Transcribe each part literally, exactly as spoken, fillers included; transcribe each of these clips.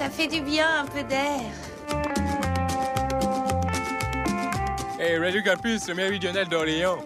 Ça fait du bien, un peu d'air. Hey, Radio Campus, le meilleur régional d'Orléans.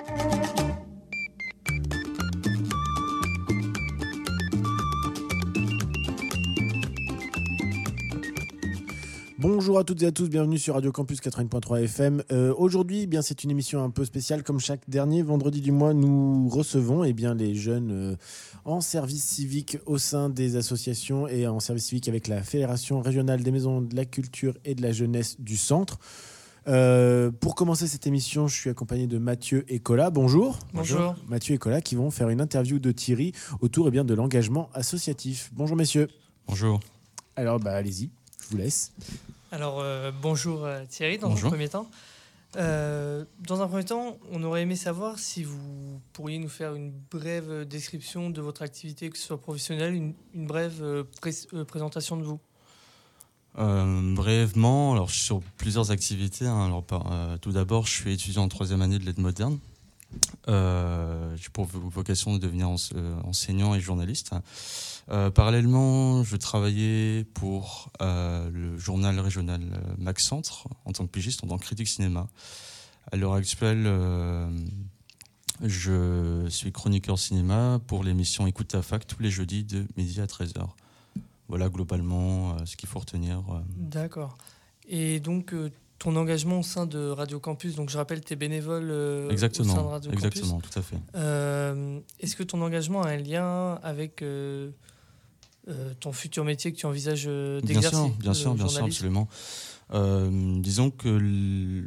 Bonjour à toutes et à tous, bienvenue sur Radio Campus quatre-vingts point trois F M. Euh, aujourd'hui, eh bien, c'est une émission un peu spéciale. Comme chaque dernier vendredi du mois, nous recevons eh bien, les jeunes euh, en service civique au sein des associations et en service civique avec la Fédération régionale des maisons de la culture et de la jeunesse du centre. Euh, pour commencer cette émission, je suis accompagné de Mathieu et Cola. Bonjour. Bonjour. Mathieu et Cola qui vont faire une interview de Thierry autour eh bien, de l'engagement associatif. Bonjour messieurs. Bonjour. Alors bah, allez-y, je vous laisse. Alors euh, bonjour euh, Thierry dans bonjour. un premier temps. Euh, dans un premier temps, on aurait aimé savoir si vous pourriez nous faire une brève description de votre activité, que ce soit professionnelle, une, une brève euh, pré- euh, présentation de vous. Euh, brièvement, alors je suis sur plusieurs activités. Hein. Alors, par, euh, tout d'abord, je suis étudiant en troisième année de l'aide moderne. Euh, j'ai pour vocation de devenir ense- euh, enseignant et journaliste. Euh, parallèlement, je travaillais pour euh, le journal régional euh, Max Centre en tant que pigiste, en tant que critique cinéma. À l'heure actuelle, euh, je suis chroniqueur cinéma pour l'émission Écoute ta fac tous les jeudis de midi à treize heures. Voilà globalement euh, ce qu'il faut retenir. Euh. D'accord. Et donc, euh, ton engagement au sein de Radio Campus, donc je rappelle, tu es bénévole euh, au sein de Radio Campus. Exactement, tout à fait. Euh, est-ce que ton engagement a un lien avec euh, euh, ton futur métier que tu envisages euh, d'exercer? Bien sûr, bien sûr, bien sûr, absolument. Euh, disons que le,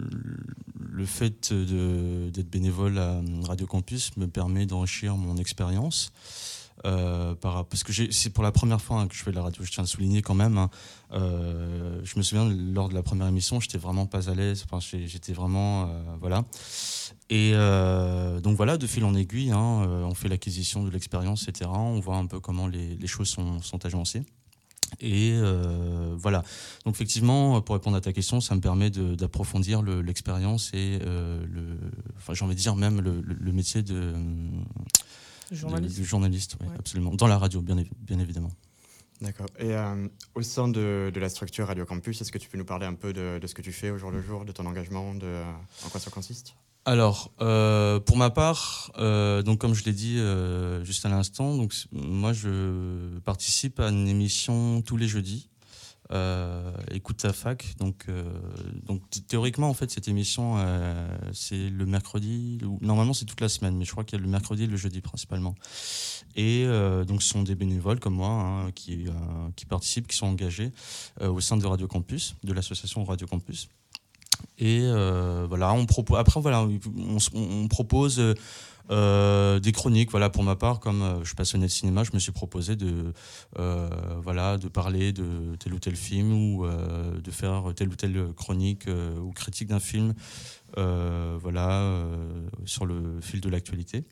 le fait de, d'être bénévole à Radio Campus me permet d'enrichir mon expérience. Euh, par, parce que j'ai, c'est pour la première fois hein, que je fais de la radio, je tiens à le souligner quand même. Hein. Euh, je me souviens, lors de la première émission, j'étais vraiment pas à l'aise. Enfin, j'étais vraiment... Euh, voilà. Et euh, donc voilà, de fil en aiguille, hein, euh, on fait l'acquisition de l'expérience, et cetera. On voit un peu comment les, les choses sont, sont agencées. Et euh, voilà. Donc effectivement, pour répondre à ta question, ça me permet de, d'approfondir le, l'expérience et euh, le, enfin, j'ai envie de dire même le, le, le métier de... Journaliste. De, de journaliste, oui, ouais. Absolument. Dans la radio, bien, bien évidemment. D'accord. Et euh, au sein de, de la structure Radio Campus, est-ce que tu peux nous parler un peu de, de ce que tu fais au jour le jour, de ton engagement, de, en quoi ça consiste ? Alors, euh, pour ma part, euh, donc comme je l'ai dit euh, juste à l'instant, donc moi je participe à une émission tous les jeudis. Euh, écoute ta fac, donc, euh, donc théoriquement en fait cette émission euh, c'est le mercredi, normalement c'est toute la semaine, mais je crois qu'il y a le mercredi et le jeudi principalement. Et euh, donc ce sont des bénévoles comme moi hein, qui, euh, qui participent, qui sont engagés euh, au sein de Radio Campus, de l'association Radio Campus. Et euh, voilà, on propose. Après voilà, on, on propose. Euh, Euh, des chroniques, voilà, pour ma part, comme euh, je suis passionné de cinéma, je me suis proposé de, euh, voilà, de parler de tel ou tel film ou euh, de faire telle ou telle chronique euh, ou critique d'un film, euh, voilà, euh, sur le fil de l'actualité.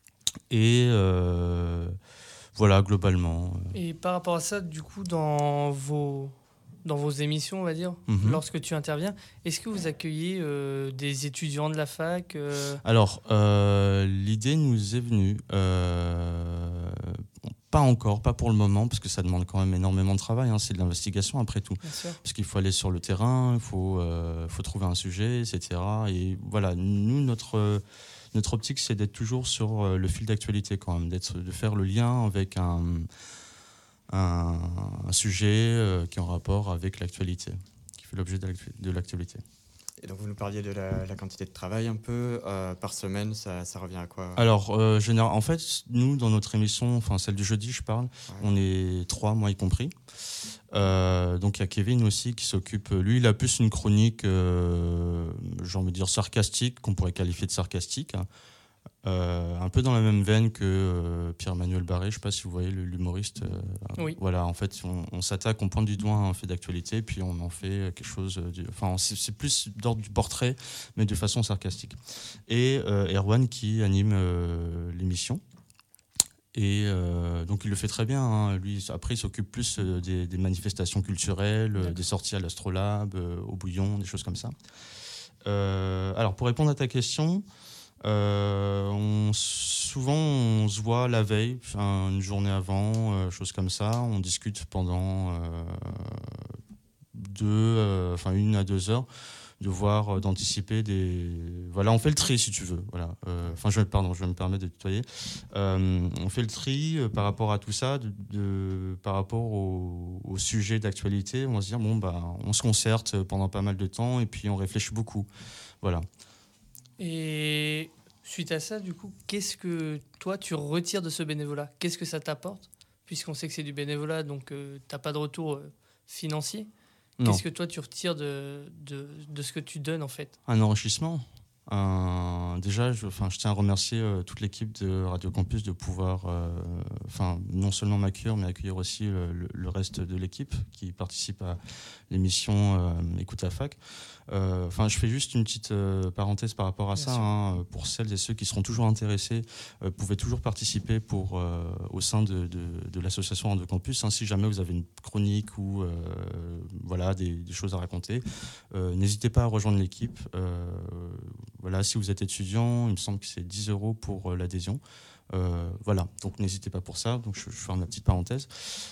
Et euh, voilà, globalement. Et par rapport à ça, du coup, dans vos dans vos émissions, on va dire, mm-hmm. lorsque tu interviens, est-ce que vous accueillez euh, des étudiants de la fac euh... Alors, euh, l'idée nous est venue, euh, pas encore, pas pour le moment, parce que ça demande quand même énormément de travail, hein, c'est de l'investigation après tout. Parce qu'il faut aller sur le terrain, il faut, euh, faut trouver un sujet, et cetera. Et voilà, nous, notre, notre optique, c'est d'être toujours sur le fil d'actualité quand même, d'être, de faire le lien avec un... Un, un sujet euh, qui est en rapport avec l'actualité, qui fait l'objet de, l'actu- de l'actualité. Et donc vous nous parliez de la, la quantité de travail un peu, euh, par semaine, ça, ça revient à quoi ? Alors, euh, général, en fait, nous, dans notre émission, enfin celle du jeudi, je parle, ouais. On est trois, moi y compris. Euh, donc il y a Kevin aussi qui s'occupe, lui il a plus une chronique, euh, j'ai envie de dire sarcastique, qu'on pourrait qualifier de sarcastique, hein. Euh, un peu dans la même veine que euh, Pierre-Emmanuel Barré, je ne sais pas si vous voyez l'humoriste. Euh, oui. Voilà, en fait, on, on s'attaque, on pointe du doigt un fait d'actualité, puis on en fait quelque chose. De, enfin, c'est, c'est plus d'ordre du portrait, mais de façon sarcastique. Et euh, Erwan qui anime euh, l'émission. Et euh, donc il le fait très bien. Hein. Lui, après, il s'occupe plus euh, des, des manifestations culturelles, euh, des sorties à l'Astrolabe, euh, au Bouillon, des choses comme ça. Euh, alors, pour répondre à ta question. Euh, on, souvent on se voit la veille, une journée avant, euh, choses comme ça, on discute pendant, euh, deux, euh, enfin une à deux heures, de voir, euh, d'anticiper des. Voilà, on fait le tri si tu veux. Voilà. Euh, enfin, je pardon, je me permets de tutoyer. Euh, on fait le tri euh, par rapport à tout ça, de, de par rapport au, au sujet d'actualité. On va se dire bon bah, on se concerte pendant pas mal de temps et puis on réfléchit beaucoup. Voilà. Et suite à ça, du coup, qu'est-ce que toi tu retires de ce bénévolat? Qu'est-ce que ça t'apporte? Puisqu'on sait que c'est du bénévolat, donc euh, t'as pas de retour euh, financier. Non. Qu'est-ce que toi tu retires de, de, de ce que tu donnes en fait? Un enrichissement. Un- déjà, je, enfin, je tiens à remercier euh, toute l'équipe de Radio Campus de pouvoir, euh, enfin, non seulement m'accueillir, mais accueillir aussi le, le- le reste de l'équipe qui participe à l'émission euh, Écoute à fac. Euh, Enfin, je fais juste une petite euh, parenthèse par rapport à Bien ça. sûr. Hein, pour celles et ceux qui seront toujours intéressés, euh, pouvez toujours participer pour, euh, au sein de, de, de l'association Radio Campus. Hein, si jamais vous avez une chronique ou euh, voilà, des, des choses à raconter, euh, n'hésitez pas à rejoindre l'équipe. Euh, Voilà, si vous êtes étudiant, il me semble que c'est dix euros pour euh, l'adhésion. Euh, voilà, donc n'hésitez pas pour ça. Donc je, je ferme la petite parenthèse.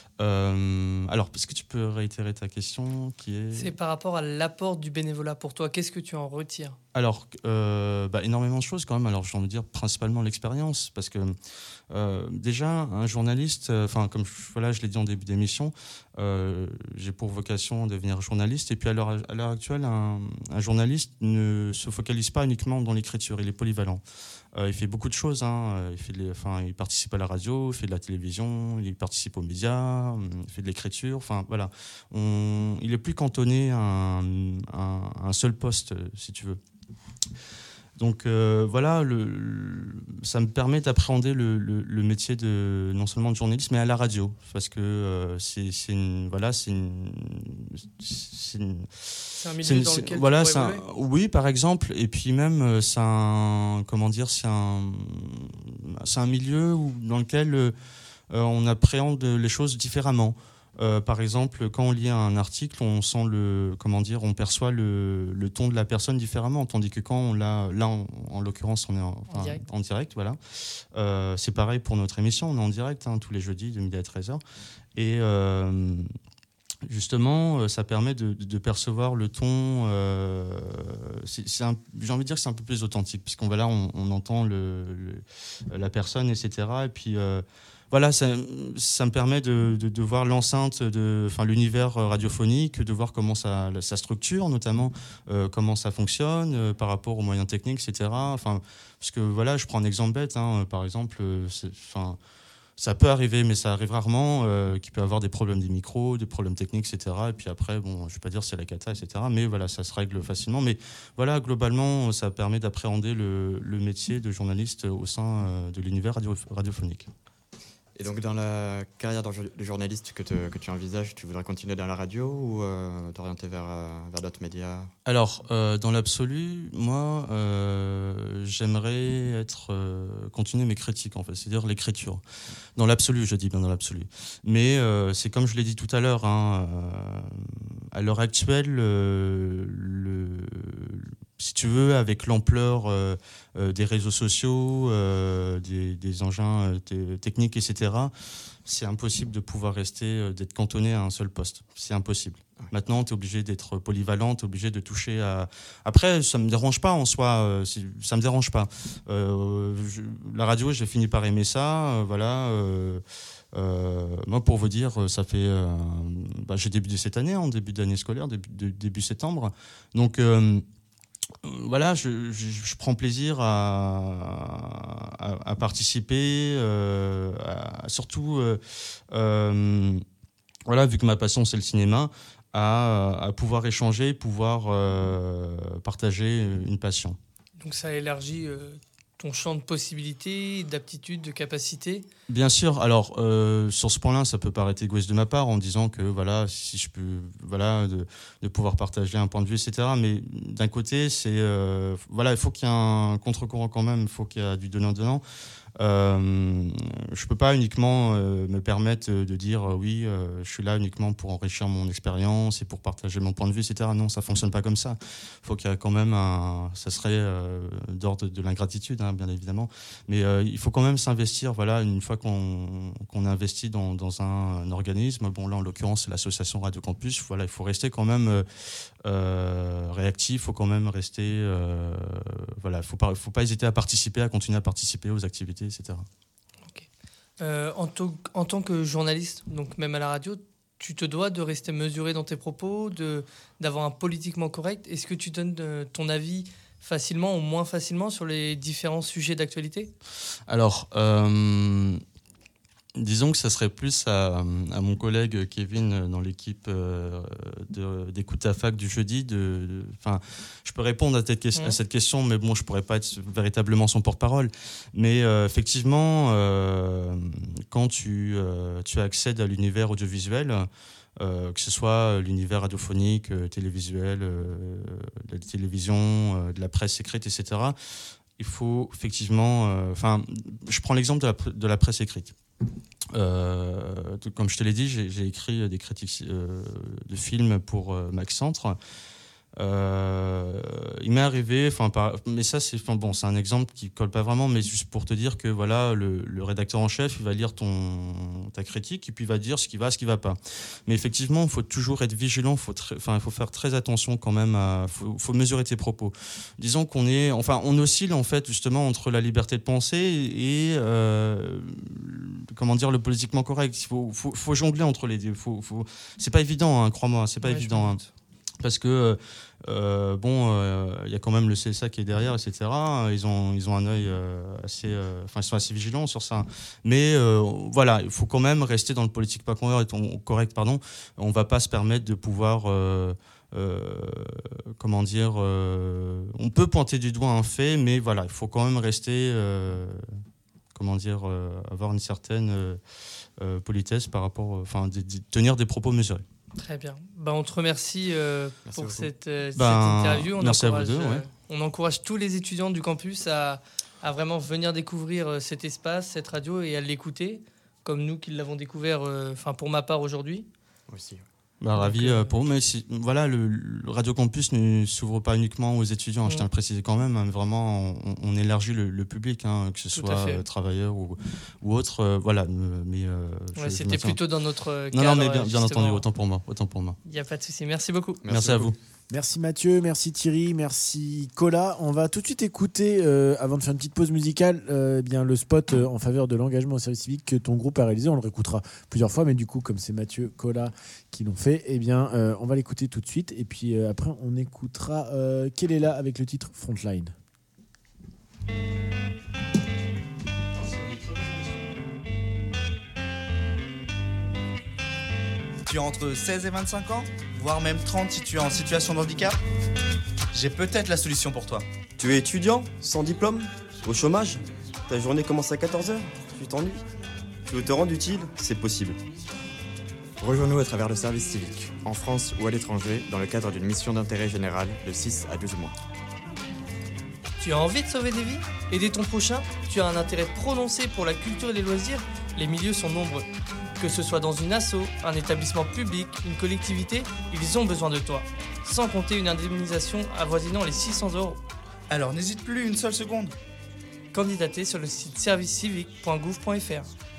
Euh, alors, est-ce que tu peux réitérer ta question qui est... C'est par rapport à l'apport du bénévolat pour toi. Qu'est-ce que tu en retires? Alors, euh, bah, énormément de choses quand même. Alors, j'ai envie de dire principalement l'expérience, parce que euh, déjà, un journaliste, enfin, comme je, voilà, je l'ai dit en début d'émission, euh, j'ai pour vocation de devenir journaliste. Et puis, à l'heure, à l'heure actuelle, un, un journaliste ne se focalise pas uniquement dans l'écriture, il est polyvalent. Euh, il fait beaucoup de choses. Hein. Il fait les, enfin, il participe à la radio, il fait de la télévision, il participe aux médias, il fait de l'écriture. Enfin, voilà. On, il est plus cantonné à un, à un seul poste, si tu veux. Donc euh, voilà, le, le, ça me permet d'appréhender le, le, le métier de non seulement de journaliste, mais à la radio, parce que euh, c'est, c'est une, voilà, c'est une, c'est une, C'est un milieu c'est une, dans c'est, lequel voilà, tu c'est pourrais un, évoluer? oui, par exemple, et puis même euh, c'est un, comment dire, c'est un, c'est un milieu où, dans lequel euh, on appréhende les choses différemment. Euh, par exemple, quand on lit un article, on sent le, comment dire, on perçoit le, le ton de la personne différemment, tandis que quand on l'a, là, en, en l'occurrence, on est en, enfin, En direct. en direct, voilà. Euh, c'est pareil pour notre émission, on est en direct hein, tous les jeudis de midi à treize heures, et euh, justement, ça permet de, de percevoir le ton. Euh, c'est, c'est un, j'ai envie de dire que c'est un peu plus authentique, puisqu'on va là, on, on entend le, le, la personne, et cetera. Et puis euh, voilà, ça, ça me permet de, de, de voir l'enceinte, de, enfin l'univers radiophonique, de voir comment ça, ça structure, notamment euh, comment ça fonctionne euh, par rapport aux moyens techniques, et cetera. Enfin, parce que voilà, je prends un exemple bête, hein, par exemple, c'est, enfin. Ça peut arriver, mais ça arrive rarement, euh, qu'il peut y avoir des problèmes des micros, des problèmes techniques, et cetera. Et puis après, bon, je ne vais pas dire c'est la cata, et cetera. Mais voilà, ça se règle facilement. Mais voilà, globalement, ça permet d'appréhender le, le métier de journaliste au sein euh, de l'univers radio, radiophonique. Et donc, dans la carrière de journaliste que, te, que tu envisages, tu voudrais continuer dans la radio ou euh, t'orienter vers, euh, vers d'autres médias? Alors, euh, dans l'absolu, moi, euh, j'aimerais être, euh, continuer mes critiques, en fait, c'est-à-dire l'écriture. Dans l'absolu, je dis bien dans l'absolu. Mais euh, c'est comme je l'ai dit tout à l'heure, hein, euh, à l'heure actuelle, euh, le, si tu veux, avec l'ampleur euh, euh, des réseaux sociaux, euh, des, des engins euh, t- techniques, et cetera, c'est impossible de pouvoir rester, euh, d'être cantonné à un seul poste. C'est impossible. Ouais. Maintenant, tu es obligé d'être polyvalent, tu es obligé de toucher à... Après, ça ne me dérange pas en soi, euh, si, ça ne me dérange pas. Euh, je, la radio, j'ai fini par aimer ça, euh, voilà... Euh, Euh, moi, pour vous dire, ça fait, euh, bah, j'ai débuté cette année, en début d'année scolaire, début, de, début septembre. Donc euh, voilà, je, je, je prends plaisir à, à, à participer, euh, à, surtout, euh, euh, voilà, vu que ma passion c'est le cinéma, à, à pouvoir échanger, pouvoir euh, partager une passion. Donc ça élargit euh, ton champ de possibilités, d'aptitudes, de capacités. Bien sûr. Alors euh, sur ce point-là, ça peut paraître égoïste de ma part en disant que voilà, si je peux, voilà, de, de pouvoir partager un point de vue, et cetera. Mais d'un côté, c'est euh, voilà, il faut qu'il y ait un contre-courant quand même. Il faut qu'il y ait du donnant-donnant. Euh, je peux pas uniquement euh, me permettre de dire euh, oui, euh, je suis là uniquement pour enrichir mon expérience et pour partager mon point de vue, et cetera. Non, ça fonctionne pas comme ça. Faut qu'il y ait quand même un, ça serait euh, d'ordre de l'ingratitude, hein, bien évidemment, mais euh, il faut quand même s'investir. Voilà, une fois qu'on qu'on investit dans, dans un, un organisme, bon là en l'occurrence c'est l'association Radio Campus. Voilà, il faut rester quand même euh, euh, réactif. Il faut quand même rester, euh, voilà, faut pas, faut pas hésiter à participer, à continuer à participer aux activités, et cetera. Okay. Euh, en, to- en tant que journaliste, donc même à la radio, tu te dois de rester mesuré dans tes propos, de, d'avoir un politiquement correct. Est-ce que tu donnes de, ton avis facilement ou moins facilement sur les différents sujets d'actualité ? Alors, euh, disons que ça serait plus à, à mon collègue Kevin dans l'équipe euh, de, d'Écoute à Fac du jeudi. De, de, je peux répondre à, cette, à cette question, mais bon, je ne pourrais pas être véritablement son porte-parole. Mais euh, effectivement, euh, quand tu, euh, tu accèdes à l'univers audiovisuel, euh, que ce soit l'univers radiophonique, euh, télévisuel, euh, de la télévision, euh, de la presse écrite, et cetera, il faut effectivement... Enfin, euh, je prends l'exemple de la, de la presse écrite. Euh, comme je te l'ai dit, j'ai, j'ai écrit des critiques euh, de films pour euh, Max Centre. Euh, il m'est arrivé, enfin, mais ça c'est, enfin, bon, c'est un exemple qui colle pas vraiment, mais juste pour te dire que voilà, le, le rédacteur en chef, il va lire ton ta critique et puis il va dire ce qui va, ce qui va pas. Mais effectivement, il faut toujours être vigilant, faut, enfin, il faut faire très attention quand même, à, faut, faut mesurer tes propos. Disons qu'on est, enfin, on oscille en fait justement entre la liberté de penser et euh, comment dire, le politiquement correct. Il faut, faut, faut jongler entre les deux. Faut, faut, c'est pas évident, hein, crois-moi, c'est pas ouais, évident. Hein. Parce que euh, bon, il euh, y a quand même le C S A qui est derrière, et cetera. Ils ont, ils ont un œil euh, assez, enfin, euh, ils sont assez vigilants sur ça. Mais euh, voilà, il faut quand même rester dans le politique pas correct, pardon. On va pas se permettre de pouvoir, euh, euh, comment dire, euh, on peut pointer du doigt un fait, mais voilà, il faut quand même rester, euh, comment dire, euh, avoir une certaine euh, euh, politesse par rapport, enfin, de, de tenir des propos mesurés. Très bien. Ben, on te remercie euh, merci pour cette, euh, ben, cette interview. On merci encourage, à vous deux. Ouais. Euh, on encourage tous les étudiants du campus à, à vraiment venir découvrir euh, cet espace, cette radio et à l'écouter, comme nous qui l'avons découvert, enfin euh, pour ma part aujourd'hui. Aussi. Bah, ravi euh, pour vous, mais si, voilà, le, le Radio Campus ne s'ouvre pas uniquement aux étudiants, mmh. je tiens à le préciser quand même, hein, vraiment, on, on élargit le, le public, hein, que ce Tout soit euh, travailleurs ou, ou autres, euh, voilà. Mais, euh, ouais, je, c'était je plutôt dans notre cadre. Non, non, mais bien, bien entendu, autant pour moi, autant pour moi. Il n'y a pas de souci, merci beaucoup. Merci, merci à vous. Merci Mathieu, merci Thierry, merci Cola. On va tout de suite écouter, euh, avant de faire une petite pause musicale, euh, eh bien, le spot euh, en faveur de l'engagement au service civique que ton groupe a réalisé. On le réécoutera plusieurs fois, mais du coup, comme c'est Mathieu, Cola qui l'ont fait, eh bien, euh, on va l'écouter tout de suite. Et puis euh, après, on écoutera euh, Kelela avec le titre Frontline. Tu as entre seize et vingt-cinq ans, voire même trente si tu es en situation de handicap. J'ai peut-être la solution pour toi. Tu es étudiant, sans diplôme, au chômage. Ta journée commence à quatorze heures, tu t'ennuies. Tu veux te rendre utile, c'est possible. Rejoins-nous à travers le service civique, en France ou à l'étranger, dans le cadre d'une mission d'intérêt général de six à douze mois. Tu as envie de sauver des vies ? Aider ton prochain ? Tu as un intérêt prononcé pour la culture et les loisirs ? Les milieux sont nombreux. Que ce soit dans une asso, un établissement public, une collectivité, ils ont besoin de toi. Sans compter une indemnisation avoisinant les six cents euros. Alors n'hésite plus une seule seconde. Candidatez sur le site service civique point gouv point f r.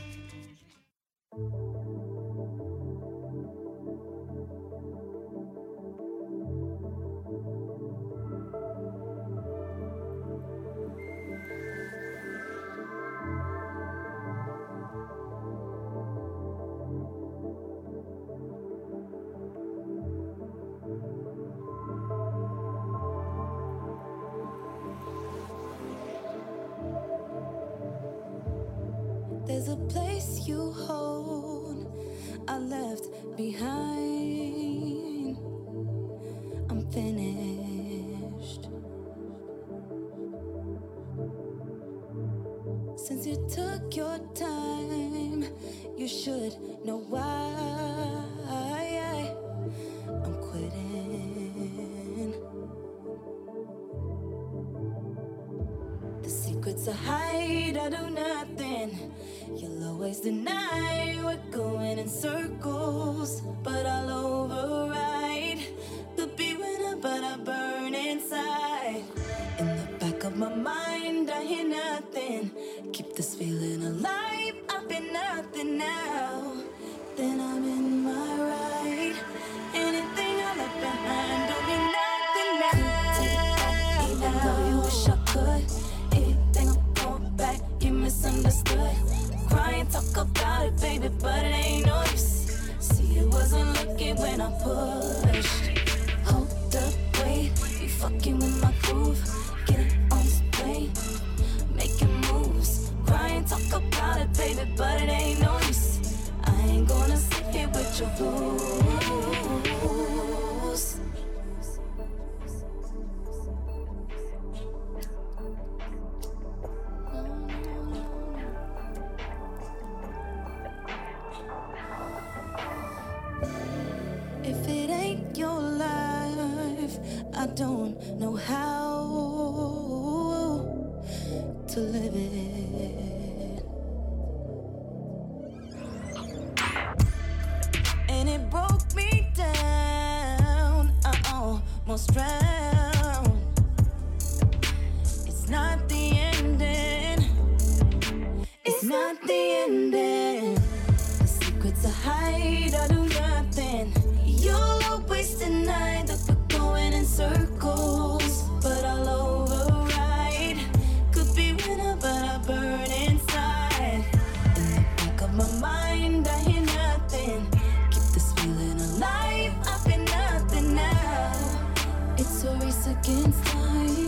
There's a place you hold, I left behind. I'm finished. Since you took your time, you should know why. I'm quitting. The secret secrets I hide, I do nothing. You'll always deny we're going in circles, but I'll override. Could be winner, but I burn inside. In the back of my mind, I hear nothing. Keep this feeling alive, I've been nothing now. Then I'm in my right. Anything I left behind don't mean nothing now. Even though you wish I could, everything I'm going back, you misunderstood. Crying, talk about it, baby, but it ain't no use. See, it wasn't looking when I pushed. Hold up, wait, you fucking with my groove. Get it on display, making moves. Crying, talk about it, baby, but it ain't no use. I ain't gonna sit here with your rules. If it ain't your life, I don't know how to live it. And it broke me down, I almost drowned. It's not the ending, it's not the ending. The secrets I hide, I do nothing. You'll always deny that we're going in circles, but I'll override. Could be winner, but I burn inside. In the back of my mind, I hear nothing. Keep this feeling alive, I've been nothing now. It's a race against time.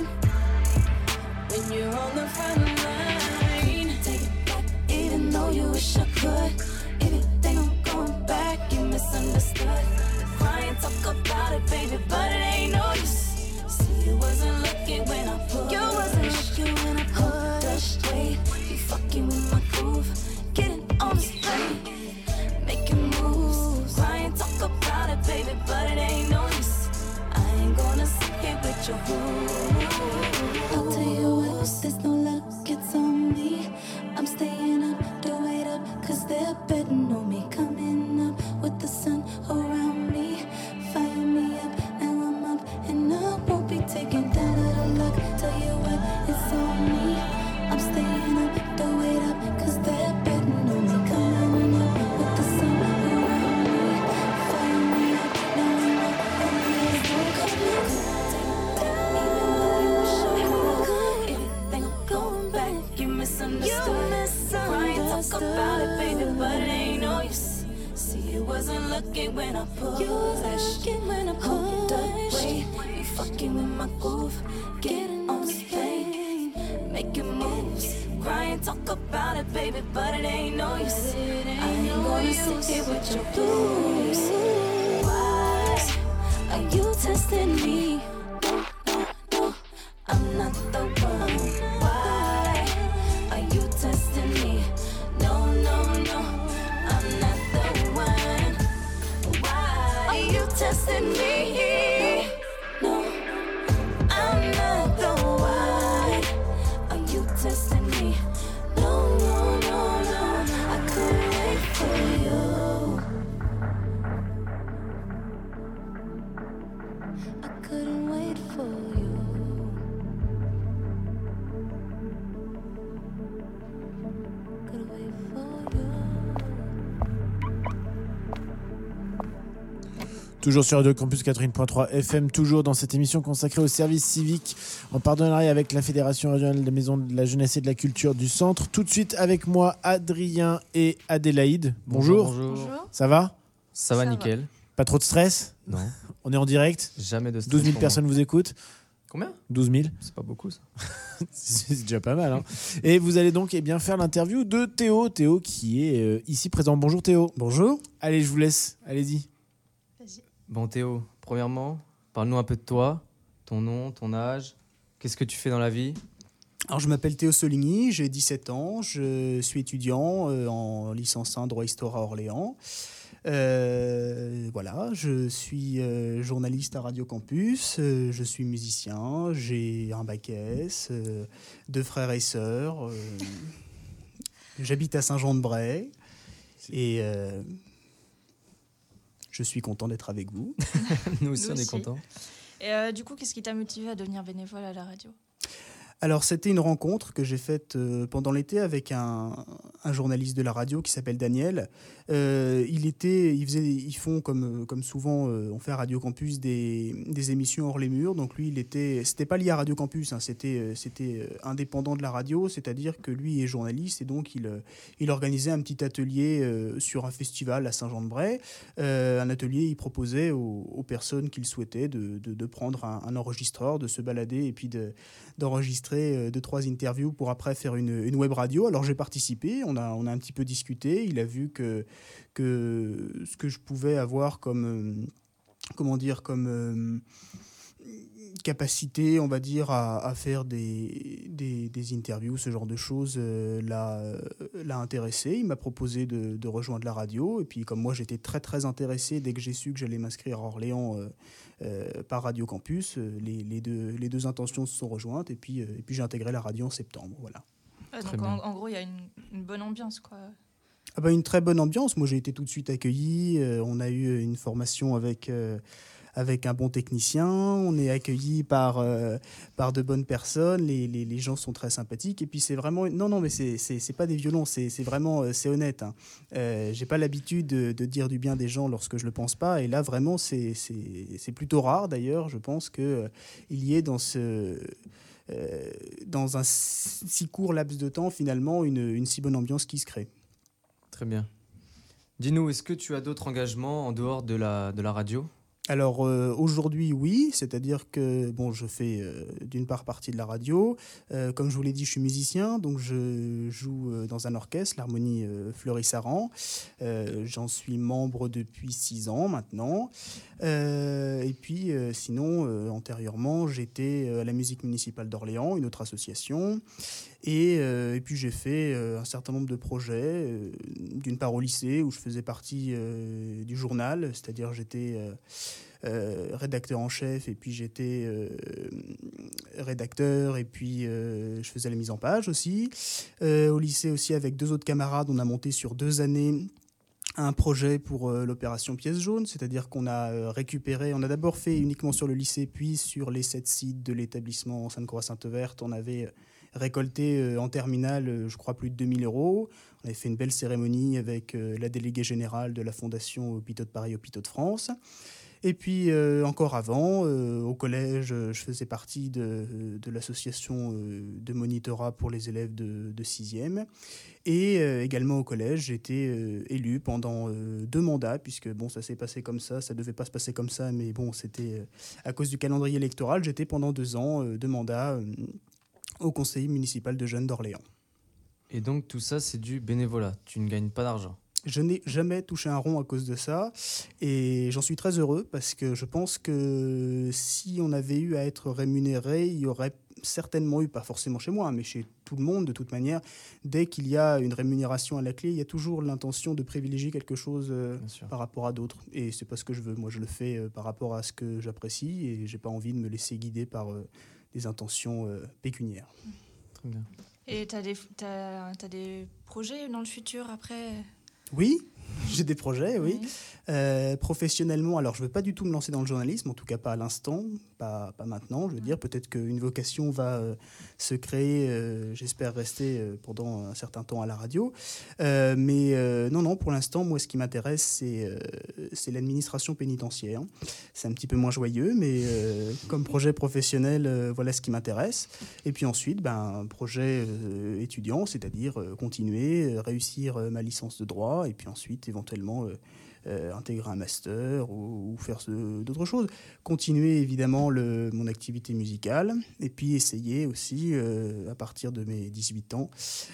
When you're on the front line, take it back, even though you wish I could. Everything I'm going back, you misunderstood. Crying, talk about it, baby, but it ain't no use. See, you wasn't looking when I pushed. You wasn't looking when I pushed. Wait, you fucking with my groove. Getting on display, making moves. Crying, talk about it, baby, but it ain't no use. I ain't gonna sit here with your rules. I'll tell you what, there's no luck, it's on me. I'm staying up, to wait up, cause they're betting on me. Coming up with the sun around me. Fire me up, now I'm up, and I won't be taking that little luck. Tell you what, it's on me. I'm staying up, to wait up, cause they're betting on me. Coming up with the sun around me. Fire me up, now I'm up, and there's no coming. Even though you wish I could, everything I'm going back, you misunderstood. Crying, talk about it, baby, but it ain't no use. See, it wasn't looking when I pushed. You wasn't looking when I pushed. Hold up, wait, you fucking with my groove. Getting on display, making moves. Crying, talk about it, baby, but it ain't no use. I ain't gonna sit here with your blues. Why are you testing me? No, no, no, I'm not the one. Why are you testing me? No, no, no, I'm not the one. Why are you testing me? No, I'm not the one. Are you testing me? No, no, no, no, I couldn't wait for you. I couldn't wait for you. Couldn't wait for you. Toujours sur Radio Campus quatre-vingt-un point trois F M, toujours dans cette émission consacrée au service civique en partenariat avec la Fédération régionale des maisons de la jeunesse et de la culture du centre. Tout de suite avec moi, Adrien et Adélaïde. Bonjour. Bonjour. Bonjour. Ça va ? Ça va, nickel. Pas trop de stress ? Non. On est en direct ? Jamais de stress. douze mille pour personnes moi. vous écoutent ? Combien ? douze mille. C'est pas beaucoup, ça. C'est déjà pas mal. Hein. Et vous allez donc eh bien, faire l'interview de Théo. Théo qui est euh, ici présent. Bonjour Théo. Bonjour. Allez, je vous laisse. Allez-y. Bon, Théo, premièrement, parle-nous un peu de toi, ton nom, ton âge. Qu'est-ce que tu fais dans la vie ? Alors, je m'appelle Théo Soligny, j'ai dix-sept ans, je suis étudiant euh, en licence un droit histoire à Orléans. Euh, voilà, je suis euh, journaliste à Radio Campus, euh, je suis musicien, j'ai un bac S, euh, deux frères et sœurs, euh, j'habite à Saint-Jean-de-Bray et euh, je suis content d'être avec vous. Nous aussi, Nous on est aussi. contents. Et euh, du coup, qu'est-ce qui t'a motivé à devenir bénévole à la radio? Alors, c'était une rencontre que j'ai faite euh, pendant l'été avec un, un journaliste de la radio qui s'appelle Daniel. Euh, il était, il faisait, ils font comme, comme souvent, euh, on fait à Radio Campus des, des émissions hors les murs. Donc lui, il était, c'était pas lié à Radio Campus, hein, c'était, euh, c'était indépendant de la radio, c'est-à-dire que lui est journaliste et donc il, euh, il organisait un petit atelier euh, sur un festival à Saint-Jean-de-Bray. Euh, un atelier, il proposait aux, aux personnes qui le souhaitaient de, de, de prendre un, un enregistreur, de se balader et puis de, d'enregistrer deux, trois interviews pour après faire une, une web radio. Alors j'ai participé, on a, on a un petit peu discuté, il a vu que, que ce que je pouvais avoir comme, euh, comment dire, comme euh, capacité, on va dire, à, à faire des, des, des interviews, ce genre de choses, euh, l'a, euh, l'a intéressé. Il m'a proposé de, de rejoindre la radio. Et puis, comme moi, j'étais très, très intéressé dès que j'ai su que j'allais m'inscrire à Orléans euh, euh, par Radio Campus, euh, les, les, deux, les deux intentions se sont rejointes. Et puis, euh, et puis j'ai intégré la radio en septembre. Voilà. Ah, donc, en, en gros, il y a une, une bonne ambiance, quoi. Ah bah, une très bonne ambiance. Moi, j'ai été tout de suite accueilli. Euh, on a eu une formation avec... Euh, avec un bon technicien, on est accueilli par, euh, par de bonnes personnes, les, les, les gens sont très sympathiques, et puis c'est vraiment... Non, non, mais c'est, c'est, c'est pas des violons, c'est, c'est vraiment... C'est honnête. Hein. Euh, j'ai pas l'habitude de, de dire du bien des gens lorsque je le pense pas, et là, vraiment, c'est, c'est, c'est plutôt rare, d'ailleurs, je pense qu'il euh, y ait dans ce... Euh, dans un si court laps de temps, finalement, une, une si bonne ambiance qui se crée. Très bien. Dis-nous, est-ce que tu as d'autres engagements en dehors de la, de la radio ? Alors euh, aujourd'hui, oui, c'est-à-dire que bon, je fais euh, d'une part partie de la radio. Euh, comme je vous l'ai dit, je suis musicien, donc je joue euh, dans un orchestre, l'Harmonie euh, Fleury-Saran. Euh, j'en suis membre depuis six ans maintenant. Euh, et puis euh, sinon, euh, antérieurement, j'étais à la Musique municipale d'Orléans, une autre association. Et, euh, et puis j'ai fait euh, un certain nombre de projets, euh, d'une part au lycée où je faisais partie euh, du journal, c'est-à-dire j'étais euh, euh, rédacteur en chef et puis j'étais euh, rédacteur et puis euh, je faisais la mise en page aussi. Euh, au lycée aussi avec deux autres camarades, on a monté sur deux années un projet pour euh, l'opération Pièce jaune, c'est-à-dire qu'on a euh, récupéré, on a d'abord fait uniquement sur le lycée, puis sur les sept sites de l'établissement Sainte-Croix-Sainte-Verte, on avait récolté euh, en terminale, euh, je crois, plus de deux mille euros. On avait fait une belle cérémonie avec euh, la déléguée générale de la Fondation Hôpitaux de Paris, Hôpitaux de France. Et puis, euh, encore avant, euh, au collège, je faisais partie de, de l'association euh, de monitorat pour les élèves de, de sixième. Et euh, également au collège, j'ai été euh, élu pendant euh, deux mandats, puisque bon, ça s'est passé comme ça, ça ne devait pas se passer comme ça, mais bon, c'était euh, à cause du calendrier électoral. J'étais pendant deux ans, euh, deux mandats, euh, au conseil municipal de jeunes d'Orléans. Et donc tout ça, c'est du bénévolat, tu ne gagnes pas d'argent? Je n'ai jamais touché un rond à cause de ça et j'en suis très heureux parce que je pense que si on avait eu à être rémunéré, il y aurait certainement eu, pas forcément chez moi, mais chez tout le monde de toute manière, dès qu'il y a une rémunération à la clé, il y a toujours l'intention de privilégier quelque chose euh, par rapport à d'autres. Et c'est pas ce que je veux. Moi, je le fais euh, par rapport à ce que j'apprécie et j'ai pas envie de me laisser guider par euh, des intentions euh, pécuniaires. Très bien. Et t'as des, t'as, t'as des projets dans le futur après ? Oui, j'ai des projets, oui. Oui. Euh, professionnellement, alors je ne veux pas du tout me lancer dans le journalisme, en tout cas pas à l'instant, pas, pas maintenant, je veux dire. Peut-être qu'une vocation va euh, se créer, euh, j'espère rester euh, pendant un certain temps à la radio. Euh, mais euh, non, non, pour l'instant, moi, ce qui m'intéresse, c'est, euh, c'est l'administration pénitentiaire. C'est un petit peu moins joyeux, mais euh, comme projet professionnel, euh, voilà ce qui m'intéresse. Et puis ensuite, ben, un projet euh, étudiant, c'est-à-dire euh, continuer, euh, réussir euh, ma licence de droit, et puis ensuite, éventuellement... Euh, Euh, intégrer un master ou, ou faire ce, d'autres choses. Continuer évidemment le, mon activité musicale et puis essayer aussi, euh, à partir de mes dix-huit ans,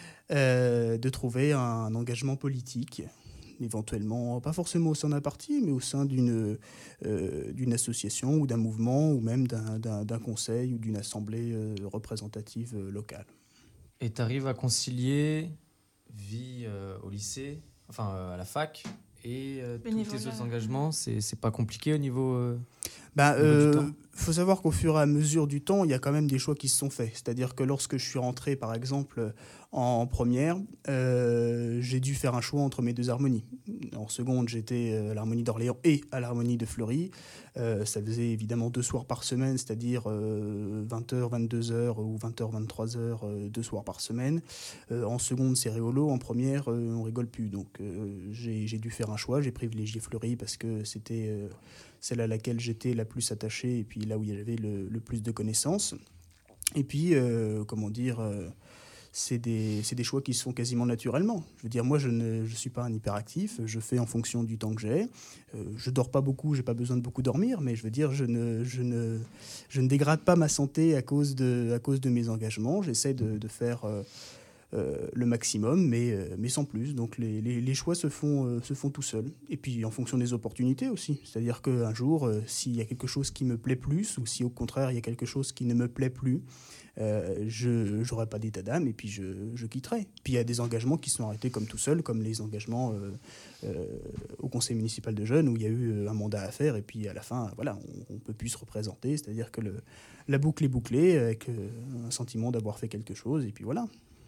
euh, de trouver un engagement politique, éventuellement, pas forcément au sein d'un parti, mais au sein d'une, euh, d'une association ou d'un mouvement ou même d'un, d'un, d'un conseil ou d'une assemblée euh, représentative euh, locale. Et tu arrives à concilier vie euh, au lycée, enfin euh, à la fac, Et euh, tous Bénévolat. tes autres engagements, c'est, c'est pas compliqué au niveau, euh, Bah, au niveau du euh, temps faut savoir qu'au fur et à mesure du temps, il y a quand même des choix qui se sont faits. C'est-à-dire que lorsque je suis rentré, par exemple, en première, euh, j'ai dû faire un choix entre mes deux harmonies. En seconde, j'étais à l'harmonie d'Orléans et à l'harmonie de Fleury. Euh, ça faisait évidemment deux soirs par semaine, c'est-à-dire euh, vingt heures, vingt-deux heures ou vingt heures, vingt-trois heures, euh, deux soirs par semaine. Euh, en seconde, c'est Réolo. En première, euh, on rigole plus. Donc, euh, j'ai, j'ai dû faire un choix. J'ai privilégié Fleury parce que c'était euh, celle à laquelle j'étais la plus attachée et puis là où il y avait le, le plus de connaissances. Et puis, euh, comment dire, euh, c'est des, c'est des choix qui se font quasiment naturellement. Je veux dire, moi, je ne je suis pas un hyperactif, je fais en fonction du temps que j'ai. Euh, je dors pas beaucoup, j'ai pas besoin de beaucoup dormir, mais je veux dire, je ne, je ne, je ne dégrade pas ma santé à cause de, à cause de mes engagements. J'essaie de, de faire euh, euh, le maximum, mais, euh, mais sans plus. Donc, les, les, les choix se font, euh, se font tout seuls. Et puis, en fonction des opportunités aussi. C'est-à-dire qu'un jour, euh, s'il y a quelque chose qui me plaît plus, ou si au contraire, il y a quelque chose qui ne me plaît plus, Euh, je n'aurai pas d'état d'âme et puis je, je quitterai. Puis il y a des engagements qui sont arrêtés comme tout seuls, comme les engagements euh, euh, au conseil municipal de jeunes où il y a eu un mandat à faire et puis à la fin, voilà, on ne peut plus se représenter. C'est-à-dire que le, la boucle est bouclée avec euh, un sentiment d'avoir fait quelque chose et puis voilà.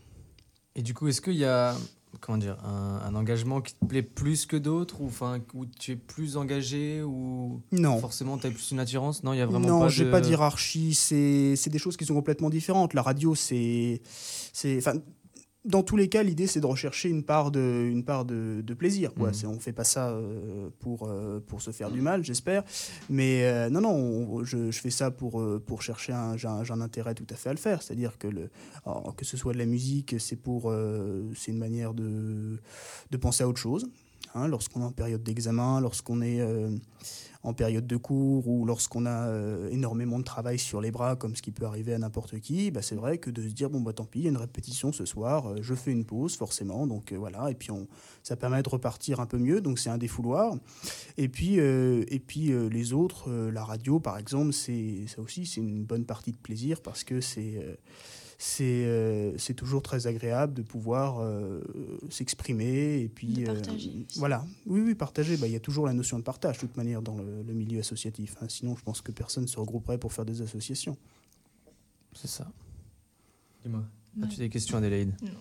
Et du coup, est-ce qu'il y a comment dire, un, un engagement qui te plaît plus que d'autres ou enfin, où tu es plus engagé ou non. forcément tu as plus une attirance? Non, il y a vraiment non, pas j'ai de... pas de hiérarchie. C'est, c'est des choses qui sont complètement différentes. La radio, c'est... c'est enfin, dans tous les cas, l'idée, c'est de rechercher une part de, une part de, de plaisir. Quoi. Mmh. C'est, on ne fait pas ça euh, pour, euh, pour se faire du mal, j'espère. Mais euh, non, non, on, je, je fais ça pour, euh, pour chercher un... J'ai un, j'ai un intérêt tout à fait à le faire. C'est-à-dire que, le, alors, que ce soit de la musique, c'est, pour, euh, c'est une manière de, de penser à autre chose. Hein, lorsqu'on est en période d'examen, lorsqu'on est euh, en période de cours ou lorsqu'on a euh, énormément de travail sur les bras, comme ce qui peut arriver à n'importe qui, bah, c'est vrai que de se dire, bon, bah, tant pis, il y a une répétition ce soir, euh, je fais une pause forcément, donc euh, voilà, et puis on, ça permet de repartir un peu mieux, donc c'est un défouloir. Et puis, euh, et puis euh, les autres, euh, la radio par exemple, c'est, ça aussi c'est une bonne partie de plaisir parce que c'est... Euh, C'est, euh, c'est toujours très agréable de pouvoir euh, s'exprimer et puis de partager. Euh, voilà, oui, oui, partager. Bah, y a toujours la notion de partage, de toute manière, dans le, le milieu associatif. Hein. Sinon, je pense que personne ne se regrouperait pour faire des associations. C'est ça. Dis-moi, Ouais. as-tu des questions, Adélaïde? Non.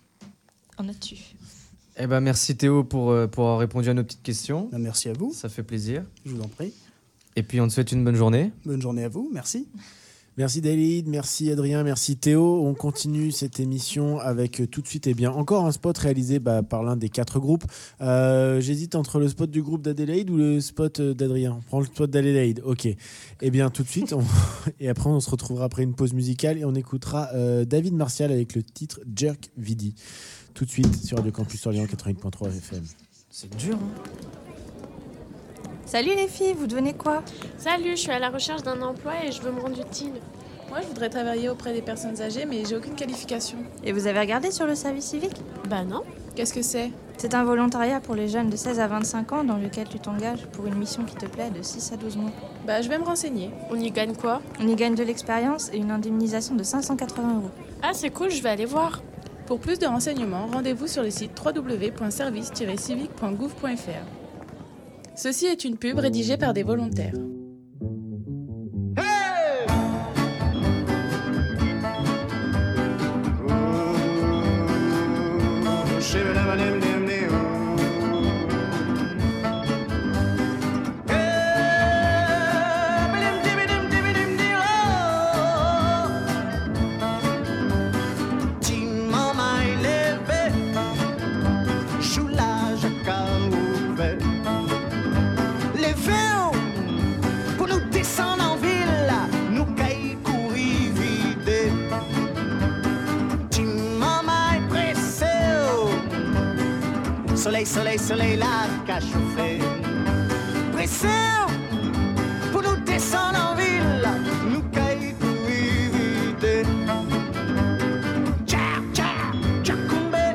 En as-tu? Eh ben, merci Théo pour, euh, pour avoir répondu à nos petites questions. Bah, merci à vous. Ça fait plaisir. Je vous en prie. Et puis, on te souhaite une bonne journée. Bonne journée à vous. Merci. Merci David, merci Adrien, merci Théo. On continue cette émission avec euh, tout de suite eh bien, encore un spot réalisé bah, par l'un des quatre groupes. Euh, j'hésite entre le spot du groupe d'Adélaïde ou le spot d'Adrien. On prend le spot d'Adélaïde, ok. Eh bien tout de suite, on... et après on se retrouvera après une pause musicale et on écoutera euh, David Martial avec le titre Jerk Vidi. Tout de suite sur Radio Campus Orléans quatre-vingt-huit point trois F M. C'est dur, hein. Salut les filles, vous devenez quoi? Salut, je suis à la recherche d'un emploi et je veux me rendre utile. Moi, je voudrais travailler auprès des personnes âgées, mais j'ai aucune qualification. Et vous avez regardé sur le service civique? Bah non. Qu'est-ce que c'est? C'est un volontariat pour les jeunes de seize à vingt-cinq ans dans lequel tu t'engages pour une mission qui te plaît de six à douze mois. Bah, je vais me renseigner. On y gagne quoi? On y gagne de l'expérience et une indemnisation de cinq cent quatre-vingts euros. Ah, c'est cool, je vais aller voir. Pour plus de renseignements, rendez-vous sur le site w w w point service tiret civique point gouv point f r. Ceci est une pub rédigée par des volontaires. Soleil, soleil, soleil, la qu'a chauffé. Pressé pour nous descendre en ville, nous caille pour éviter. Tcha, tcha, tcha, kumbe.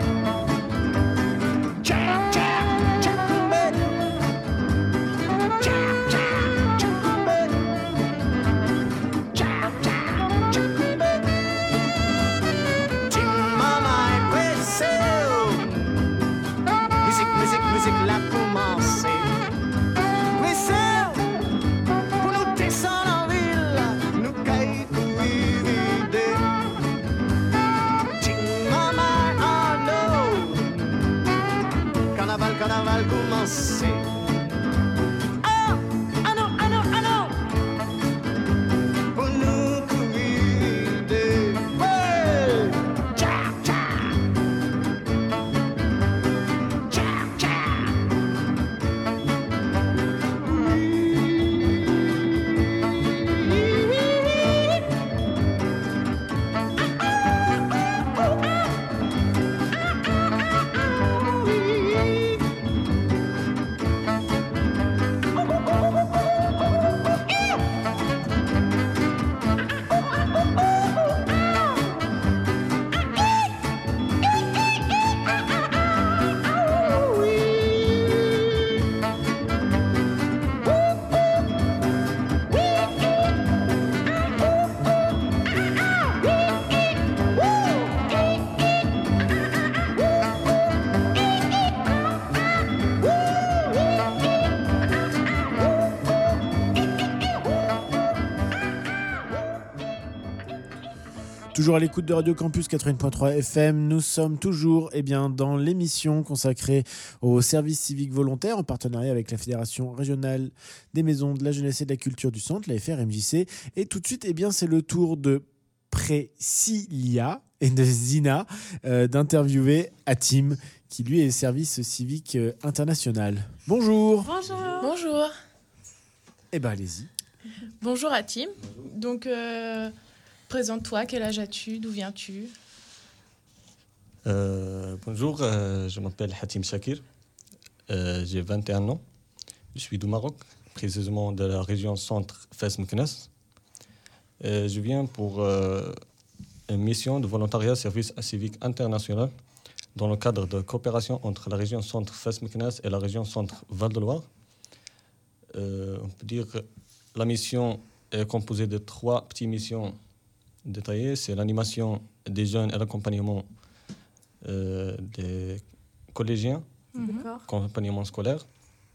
Tcha, tcha, tcha, kumbe. Tcha, tcha, tcha, kumbe. Tcha, tcha, tcha, kumbe. Tim mama est pressé. Musique, musique, la commande. Toujours à l'écoute de Radio Campus quatre-vingts point trois F M, nous sommes toujours eh bien, dans l'émission consacrée au service civique volontaire en partenariat avec la Fédération régionale des maisons de la jeunesse et de la culture du centre, la F R M J C. Et tout de suite, eh bien, c'est le tour de Priscilla et de Zina euh, d'interviewer Hatim, qui lui est service civique euh, international. Bonjour. Bonjour. Bonjour. Eh bien, allez-y. Bonjour Hatim. Donc, euh, présente-toi, quel âge as-tu, d'où viens-tu? euh, Bonjour, euh, je m'appelle Hatim Shakir, euh, j'ai vingt et un ans, je suis du Maroc, précisément de la région centre Fès-Meknès. Euh, je viens pour euh, une mission de volontariat service civique international dans le cadre de coopération entre la région centre Fès-Meknès et la région centre Val-de-Loire. Euh, on peut dire que la mission est composée de trois petites missions détaillées. C'est l'animation des jeunes et l'accompagnement euh, des collégiens, D'accord. accompagnement scolaire.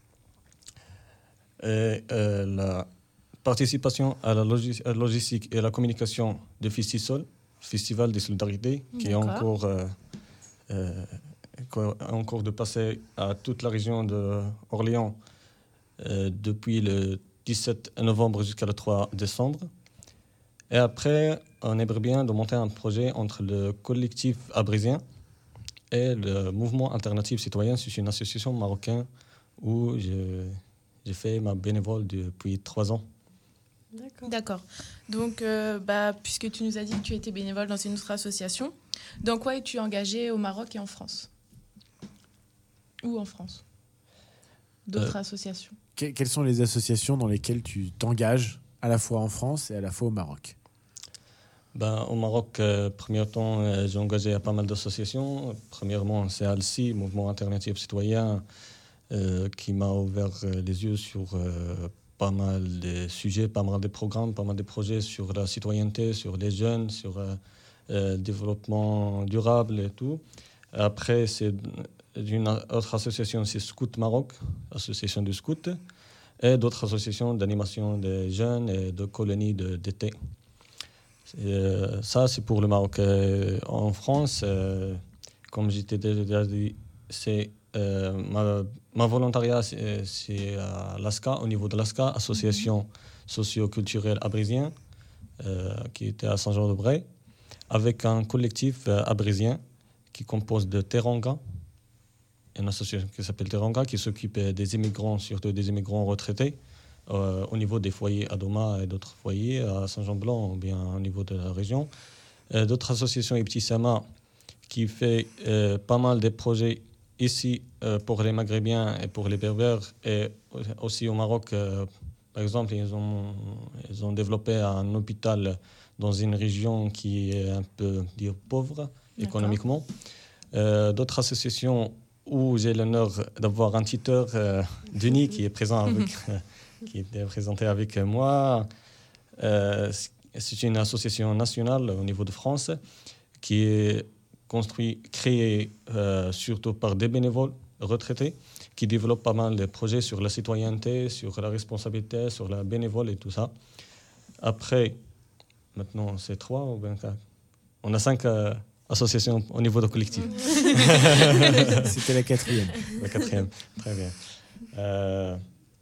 Et euh, la participation à la logis- à la logistique et la communication de Festisol, Festival de solidarité, qui est en cours, euh, euh, en cours de passer à toute la région d'Orléans euh, depuis le dix-sept novembre jusqu'à le trois décembre. Et après, on aimerait bien de monter un projet entre le collectif abrisien et le mouvement alternatif citoyen. C'est une association marocaine où je, j'ai fait ma bénévole depuis trois ans. D'accord. D'accord. Donc, euh, bah, puisque tu nous as dit que tu étais bénévole dans une autre association, dans quoi es-tu engagé au Maroc et en France? Ou en France? D'autres Euh, associations? Que- Quelles sont les associations dans lesquelles tu t'engages à la fois en France et à la fois au Maroc? Ben, au Maroc, euh, premier temps, euh, j'ai engagé à pas mal d'associations. Premièrement, c'est A L C I, Mouvement Alternatif Citoyen, euh, qui m'a ouvert euh, les yeux sur euh, pas mal de sujets, pas mal de programmes, pas mal de projets sur la citoyenneté, sur les jeunes, sur le euh, euh, développement durable et tout. Après, c'est une autre association, c'est Scout Maroc, association de scouts, et d'autres associations d'animation des jeunes et de colonies de- d'été. Euh, ça, c'est pour le Maroc. Euh, en France, euh, comme j'étais déjà dit, c'est euh, ma, ma volontariat, c'est, c'est à l'A S C A, au niveau de l'A S C A, Association socio-culturelle abrisienne, euh, qui était à Saint-Jean-de-Bray, avec un collectif euh, abrisien qui compose de Teranga, une association qui s'appelle Teranga, qui s'occupe des immigrants, surtout des immigrants retraités, euh, au niveau des foyers à Doma et d'autres foyers à Saint-Jean-Blanc, ou bien au niveau de la région. Euh, d'autres associations, Ibtissama, qui fait euh, pas mal de projets ici euh, pour les Maghrébins et pour les Berbères, et aussi au Maroc. Euh, par exemple, ils ont, ils ont développé un hôpital dans une région qui est un peu dire, pauvre économiquement. Euh, d'autres associations où j'ai l'honneur d'avoir un tuteur, euh, Denis, qui est présent avec, euh, qui est présenté avec moi. Euh, c'est une association nationale au niveau de France qui est construite, créée euh, surtout par des bénévoles retraités qui développent pas mal de projets sur la citoyenneté, sur la responsabilité, sur la bénévole et tout ça. Après, maintenant c'est trois ou bien quatre. On a cinq euh, associations au niveau de collectif. C'était la quatrième. La quatrième, très bien. Euh,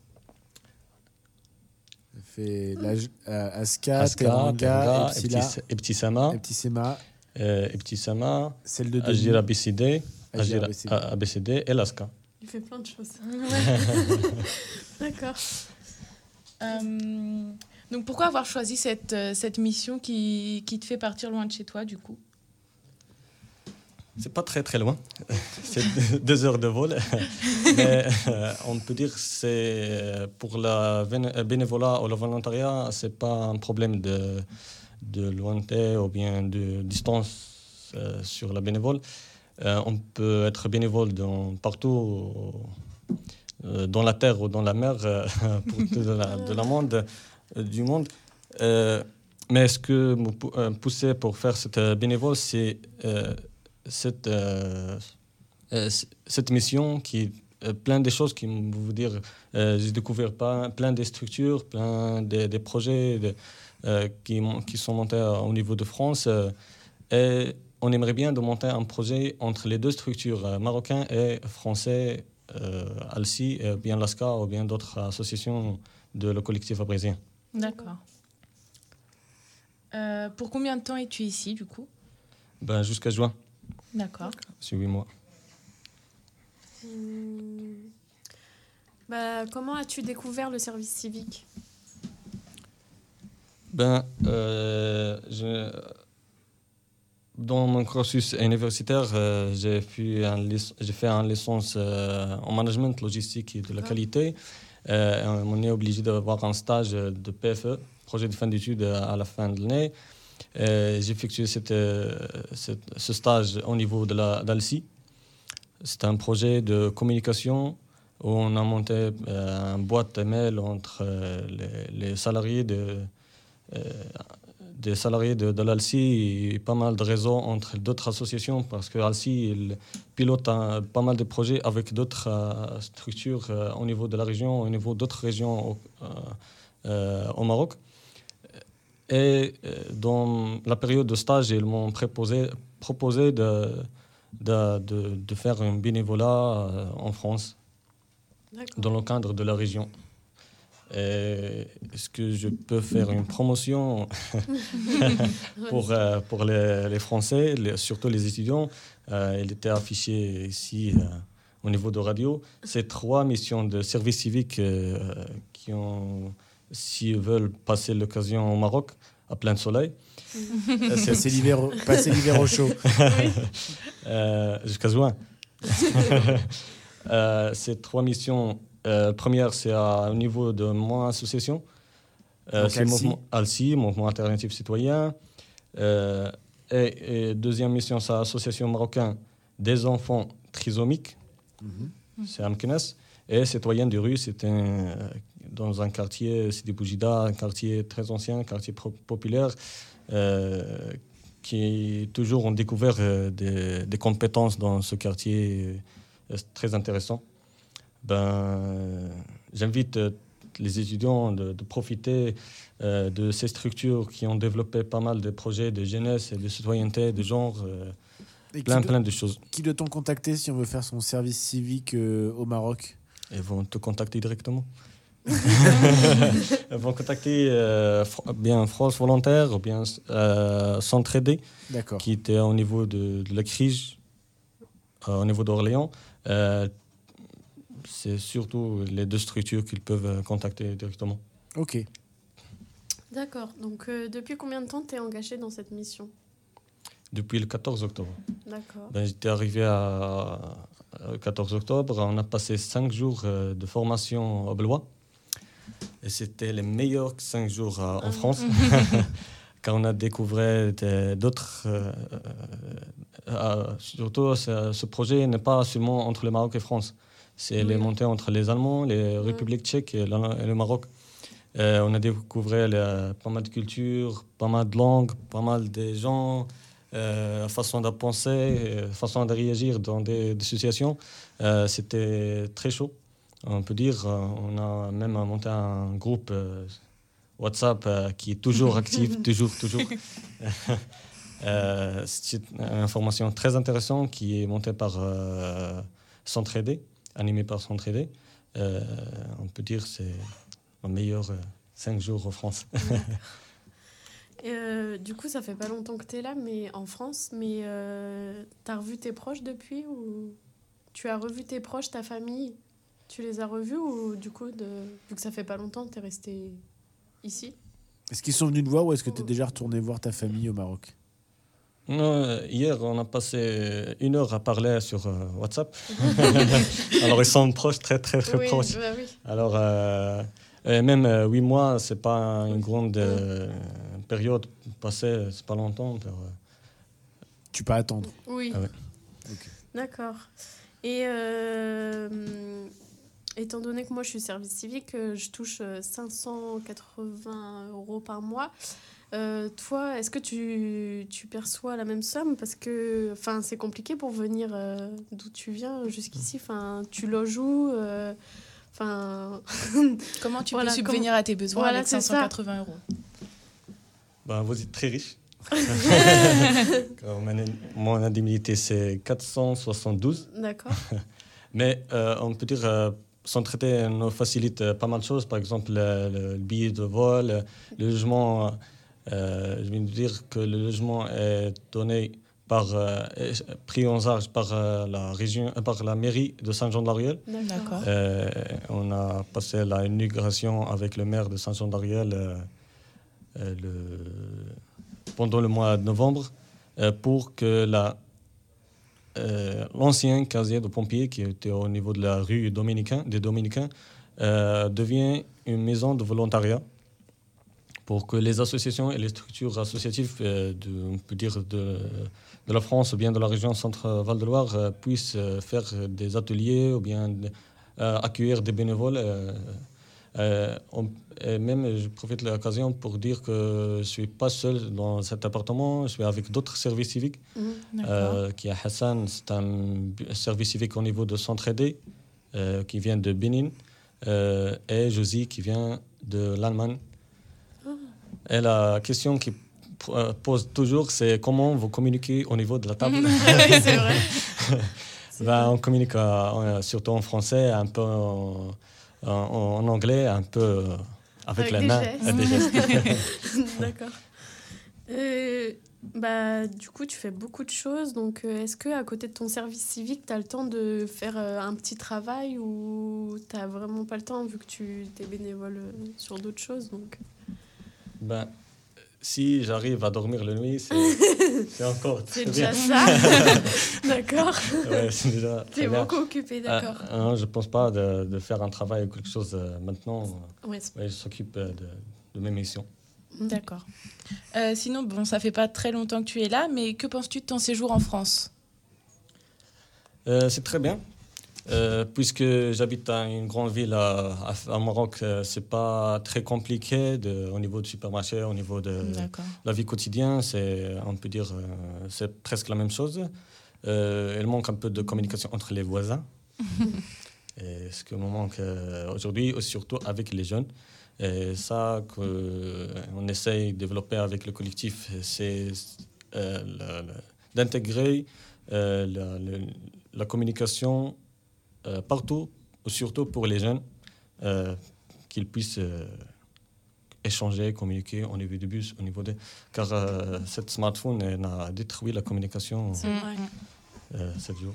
fait la, euh, Aska, Aska, Teranga, Teranga, Epsila, Eptis- Eptissama, Eptissema, euh, Eptissama, celle de Denis, Agir A B C D, Agir Agir A B C D. A B C D et l'Aska. Il fait plein de choses. D'accord. Euh, donc, pourquoi avoir choisi cette, euh, cette mission qui, qui te fait partir loin de chez toi, du coup? C'est pas très très loin, c'est deux- deux heures de vol. Mais euh, on peut dire que c'est pour la vén- bénévolat ou le volontariat, c'est pas un problème de, de lointain ou bien de distance euh, sur la bénévole. Euh, on peut être bénévole dans, partout, euh, dans la terre ou dans la mer, euh, pour tout de la, de la monde, euh, du monde. Euh, mais ce que me pou- euh, poussait pour faire cette euh, bénévole, c'est euh, cette, euh, euh, c- cette mission qui euh, plein de choses qui vous dire euh, j'ai découvert pas plein de structures, plein de, de projets de, euh, qui, mon- qui sont montés au niveau de France. Euh, Et on aimerait bien de monter un projet entre les deux structures, euh, marocains et français, euh, Alci, et bien l'A S C A ou bien d'autres associations de le collectif abrézien. D'accord. Euh, pour combien de temps es-tu ici, du coup? Ben, jusqu'à juin, D'accord. c'est huit mois. Hum, bah, comment as-tu découvert le service civique? Ben, euh, je, dans mon cursus universitaire, euh, j'ai fait un, lic- j'ai fait une licence euh, en management logistique et de la qualité. Euh, on est obligé d'avoir un stage de P F E, projet de fin d'études à la fin de l'année. Euh, j'ai effectué cette, euh, cette, ce stage au niveau de la d'Alci. C'est un projet de communication où on a monté euh, une boîte mail entre euh, les, les salariés de Euh, des salariés de, de l'Alci et pas mal de réseaux entre d'autres associations parce que l'Alci il pilote un, pas mal de projets avec d'autres euh, structures euh, au niveau de la région, au niveau d'autres régions au, euh, euh, au Maroc. Et euh, dans la période de stage, ils m'ont proposé, proposé de, de, de, de faire un bénévolat euh, en France dans le cadre de la région. Et est-ce que je peux faire une promotion pour, euh, pour les, les Français, les, surtout les étudiants? euh, Il était affiché ici euh, au niveau de radio. C'est trois missions de service civique euh, qui ont, s'ils veulent passer l'occasion au Maroc à plein soleil. C'est- Passer l'hiver au- passer l'hiver au chaud. Oui. Euh, jusqu'à juin. euh, c'est trois missions. Euh, première, c'est à- au niveau de mon association. Euh, Donc c'est le Alci. mouvement Alci, Mouvement Alternatif Citoyen. Euh, et, et deuxième mission, c'est l'association marocaine des enfants trisomiques. C'est Amkenes. Et Citoyens de rue, c'est un, euh, dans un quartier, c'est des Boujida, un quartier très ancien, un quartier pro- populaire, euh, qui toujours ont découvert euh, des, des compétences dans ce quartier euh, très intéressant. Ben, euh, j'invite euh, les étudiants de, de profiter euh, de ces structures qui ont développé pas mal de projets de jeunesse et de citoyenneté, de genre, euh, Et plein, qui plein doit- de choses. Qui doit-on contacter si on veut faire son service civique euh, au Maroc? Ils vont te contacter directement. Ils vont contacter euh, Fr- bien France Volontaire ou bien euh, S'entraider, D'accord. qui était au niveau de, de la crise, euh, au niveau d'Orléans. Euh, c'est surtout les deux structures qu'ils peuvent euh, contacter directement. Ok. D'accord. Donc, euh, depuis combien de temps tu es engagé dans cette mission? Depuis le quatorze octobre. D'accord. Ben, j'étais arrivé à, à- le quatorze octobre. On a passé cinq jours euh, de formation au Blois. Et c'était les meilleurs cinq jours euh, en France. Car on a découvert des- d'autres. euh, euh, euh, surtout, ce, ce projet n'est pas seulement entre le Maroc et France. C'est les montées entre les Allemands, les Républiques tchèques et, la- et le Maroc. Euh, on a découvert les- pas mal de cultures, pas mal de langues, pas mal de gens, euh, façon de penser, euh, façon de réagir dans des, des situations. Euh, C'était très chaud, on peut dire. Euh, On a même monté un groupe euh, WhatsApp euh, qui est toujours actif, toujours, toujours. Euh, c'est une information très intéressante qui est montée par euh, S'entraider, animée par S'entraider. Euh, on peut dire que c'est le meilleur euh, cinq jours en France. Et, euh, du coup, ça fait pas longtemps que tu es là, mais en France. Mais euh, tu as revu tes proches depuis ou tu as revu tes proches, ta famille? Tu les as revus ou du coup, de... vu que ça fait pas longtemps, tu es resté ici? Est-ce qu'ils sont venus te voir ou est-ce que tu es déjà retourné voir ta famille au Maroc? Non, euh, hier, on a passé une heure à parler sur euh, WhatsApp. Alors, ils sont proches, très, très, très Oui, proches. bah oui. Alors, euh, et même euh, huit mois, c'est pas une grande euh, période passée, c'est pas longtemps. pour, euh, Tu peux attendre. Oui. Ah ouais. D'accord. Et euh, étant donné que moi je suis service civique, euh, je touche euh, cinq cent quatre-vingts euros par mois. Euh, toi, est-ce que tu, tu perçois la même somme? Parce que c'est compliqué pour venir euh, d'où tu viens jusqu'ici. Tu loges où euh, Comment tu voilà, peux subvenir comment- à tes besoins Voilà, avec c'est cinq cent quatre-vingts euros? Ben, vous êtes très riche. Car mon, mon indemnité, c'est quatre cent soixante-douze. D'accord. Mais euh, on peut dire, euh, sans traiter, nous facilite euh, pas mal de choses. Par exemple, le, le billet de vol, le logement. Euh, je viens de dire que le logement est donné par, euh, est pris en charge par, euh, la région, euh, par la mairie de Saint-Jean-de-la-Ruelle. D'accord. Euh, on a passé l'inauguration avec le maire de Saint-Jean-de-la-Ruelle euh, euh, le, pendant le mois de novembre euh, pour que la, euh, l'ancien casier de pompiers qui était au niveau de la rue Dominicain, des Dominicains euh, devienne une maison de volontariat pour que les associations et les structures associatives euh, de, on peut dire de, de la France ou bien de la région Centre-Val de Loire euh, puissent euh, faire des ateliers ou bien euh, accueillir des bénévoles. Euh, euh, on, et même, je profite de l'occasion pour dire que je ne suis pas seul dans cet appartement, je suis avec d'autres services civiques. Mmh, euh, qui est Hassan, c'est un service civique au niveau de Centre-Aidé, euh, qui vient de Bénin, euh, et Josie qui vient de l'Allemagne. Et la question qui pose toujours, c'est comment vous communiquez au niveau de la table. Oui, c'est vrai. Ben, on communique euh, surtout en français, un peu en, en, en anglais, un peu avec, avec les mains. Gestes. Des gestes. D'accord. Euh, bah, du coup, tu fais beaucoup de choses. Donc, euh, est-ce qu'à côté de ton service civique, tu as le temps de faire euh, un petit travail ou tu n'as vraiment pas le temps vu que tu es bénévole euh, sur d'autres choses donc... Ben, si j'arrive à dormir la nuit, c'est, c'est encore c'est très déjà bien. ça. D'accord. Ouais, c'est déjà Tu es très bien. beaucoup occupé, d'accord. Ah, non, je ne pense pas de, de faire un travail ou quelque chose euh, maintenant. Ouais. Ouais, je s'occupe de, de mes missions. D'accord. Euh, sinon, bon, ça fait pas très longtemps que tu es là, mais que penses-tu de ton séjour en France ? euh, C'est très bien. Euh, puisque j'habite dans une grande ville à, à, à Maroc, euh, c'est pas très compliqué de, au niveau du supermarché, au niveau de D'accord. la vie quotidienne. C'est, on peut dire, euh, c'est presque la même chose. Euh, il manque un peu de communication entre les voisins. Et ce qui nous manque euh, aujourd'hui, surtout avec les jeunes. Et ça qu'on essaye de développer avec le collectif, c'est euh, la, la, d'intégrer euh, la, la, la communication Euh, partout, surtout pour les jeunes, euh, qu'ils puissent euh, échanger, communiquer au niveau du bus, au niveau des... Car euh, cette smartphone elle a détruit la communication euh, sept jours.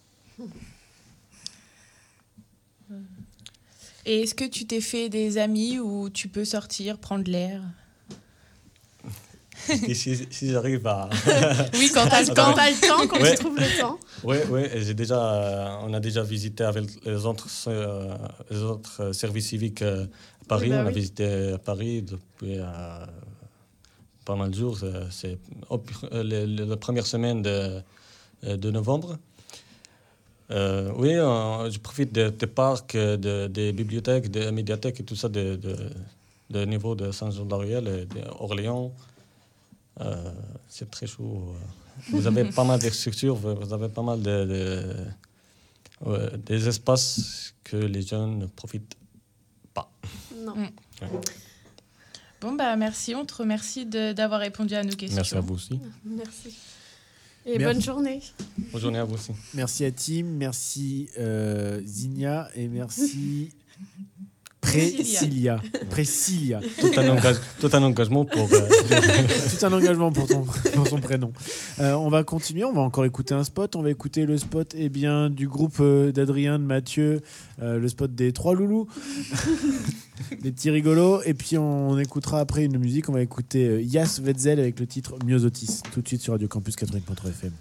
Et est-ce que tu t'es fait des amis où tu peux sortir, prendre l'air ? Et si, si j'arrive à... Oui, quand t'as le temps, t'as le temps, quand ouais. tu trouves le temps. Oui, ouais, j'ai déjà, euh, on a déjà visité avec les autres, euh, les autres services civiques euh, à Paris. Oui, bah on a oui. visité à Paris depuis euh, pas mal de jours. C'est oh, le, le, la première semaine de, de novembre. Euh, oui, euh, je profite des de parcs, de, des bibliothèques, des médiathèques et tout ça de, de, de niveau de Saint-Jean-de-la-Ruelle et d'Orléans. Euh, c'est très chaud. Vous avez pas mal de structures, vous avez pas mal de, de ouais, des espaces que les jeunes ne profitent pas. Non. Mm. Ouais. Bon, bah merci, on te remercie de, d'avoir répondu à nos questions. Merci à vous aussi. Merci. Et Merci. bonne journée. Bonne journée à vous aussi. Merci à Tim, merci euh, Zinia et merci Précilia. Précilia. Tout un, engage, tout un engagement pour... Euh... tout un engagement pour, ton, pour son prénom. Euh, on va continuer, on va encore écouter un spot. On va écouter le spot eh bien, du groupe euh, d'Adrien, de Mathieu, euh, le spot des trois loulous, des petits rigolos. Et puis on, on écoutera après une musique. On va écouter euh, Yas Wetzel avec le titre Myosotis, tout de suite sur Radio Campus quatre-vingts point trois F M.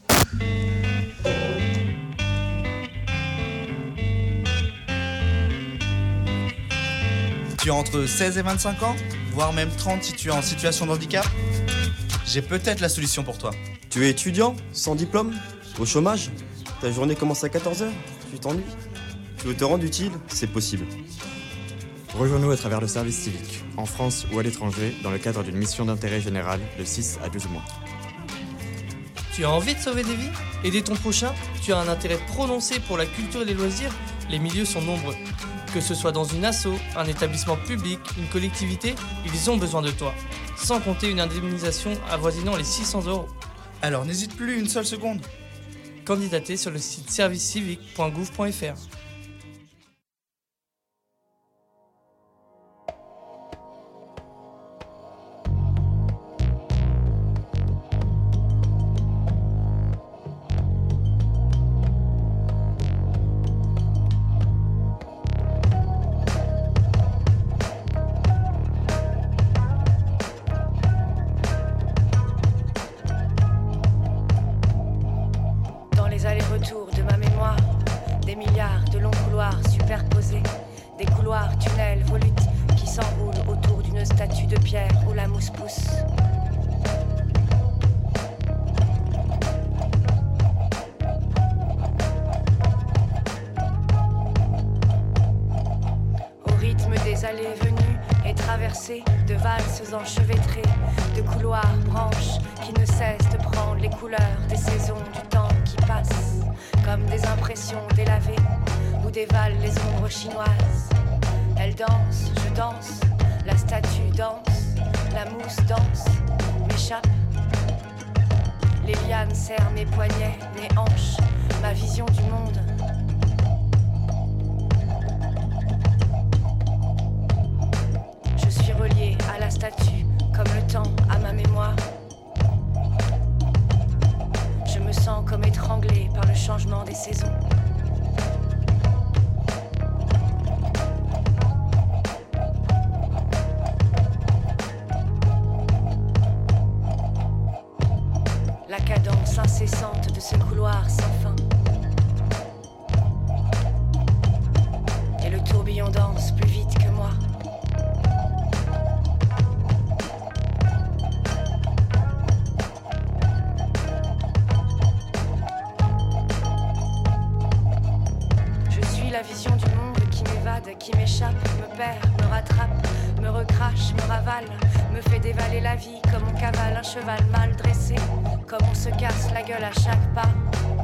Tu as entre seize et vingt-cinq ans, voire même trente si tu es en situation de handicap ? J'ai peut-être la solution pour toi. Tu es étudiant, sans diplôme, au chômage. Ta journée commence à quatorze heures, tu t'ennuies. Tu veux te rendre utile, c'est possible. Rejoins-nous à travers le service civique, en France ou à l'étranger, dans le cadre d'une mission d'intérêt général de six à douze mois. Tu as envie de sauver des vies ? Aider ton prochain ? Tu as un intérêt prononcé pour la culture et les loisirs ? Les milieux sont nombreux. Que ce soit dans une asso, un établissement public, une collectivité, ils ont besoin de toi. Sans compter une indemnisation avoisinant les six cents euros. Alors n'hésite plus une seule seconde. Candidatez sur le site service civique point gouv point f r. Allers-retours de ma mémoire, des milliards de longs couloirs superposés, des couloirs, tunnels, volutes qui s'enroulent autour d'une statue de pierre où la mousse pousse. Au rythme des allées et venues et traversées de valses enchevêtrées, de couloirs, branches qui ne cessent de prendre les couleurs des saisons du temps qui passe, comme des impressions délavées où dévalent les ombres chinoises. Elle danse, je danse, la statue danse, la mousse danse, m'échappe. Les lianes serrent mes poignets, mes hanches, ma vision du monde. Je suis reliée à la statue, comme le temps à ma mémoire. Je me sens comme étranglée par le changement des saisons. La cadence incessante de ce couloir sans fin. Et le tourbillon danse plus vite que moi. La vision du monde qui m'évade, qui m'échappe, me perd, me rattrape, me recrache, me ravale, me fait dévaler la vie comme on cavale un cheval mal dressé, comme on se casse la gueule à chaque pas.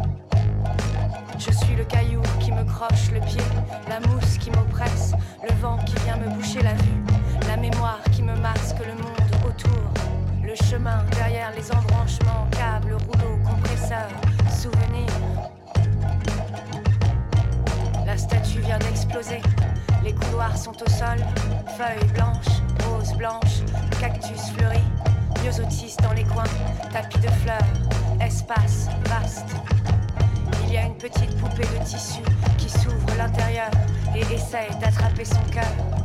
Je suis le caillou qui me croche le pied, la mousse qui m'oppresse, le vent qui vient me boucher la vue, la mémoire qui me masque le monde autour, le chemin derrière les embranchements, câbles, rouleaux, compresseurs, souvenirs. La statue vient d'exploser, les couloirs sont au sol, feuilles blanches, roses blanches, cactus fleuris, myosotis dans les coins, tapis de fleurs, espace vaste. Il y a une petite poupée de tissu qui s'ouvre l'intérieur et essaye d'attraper son cœur.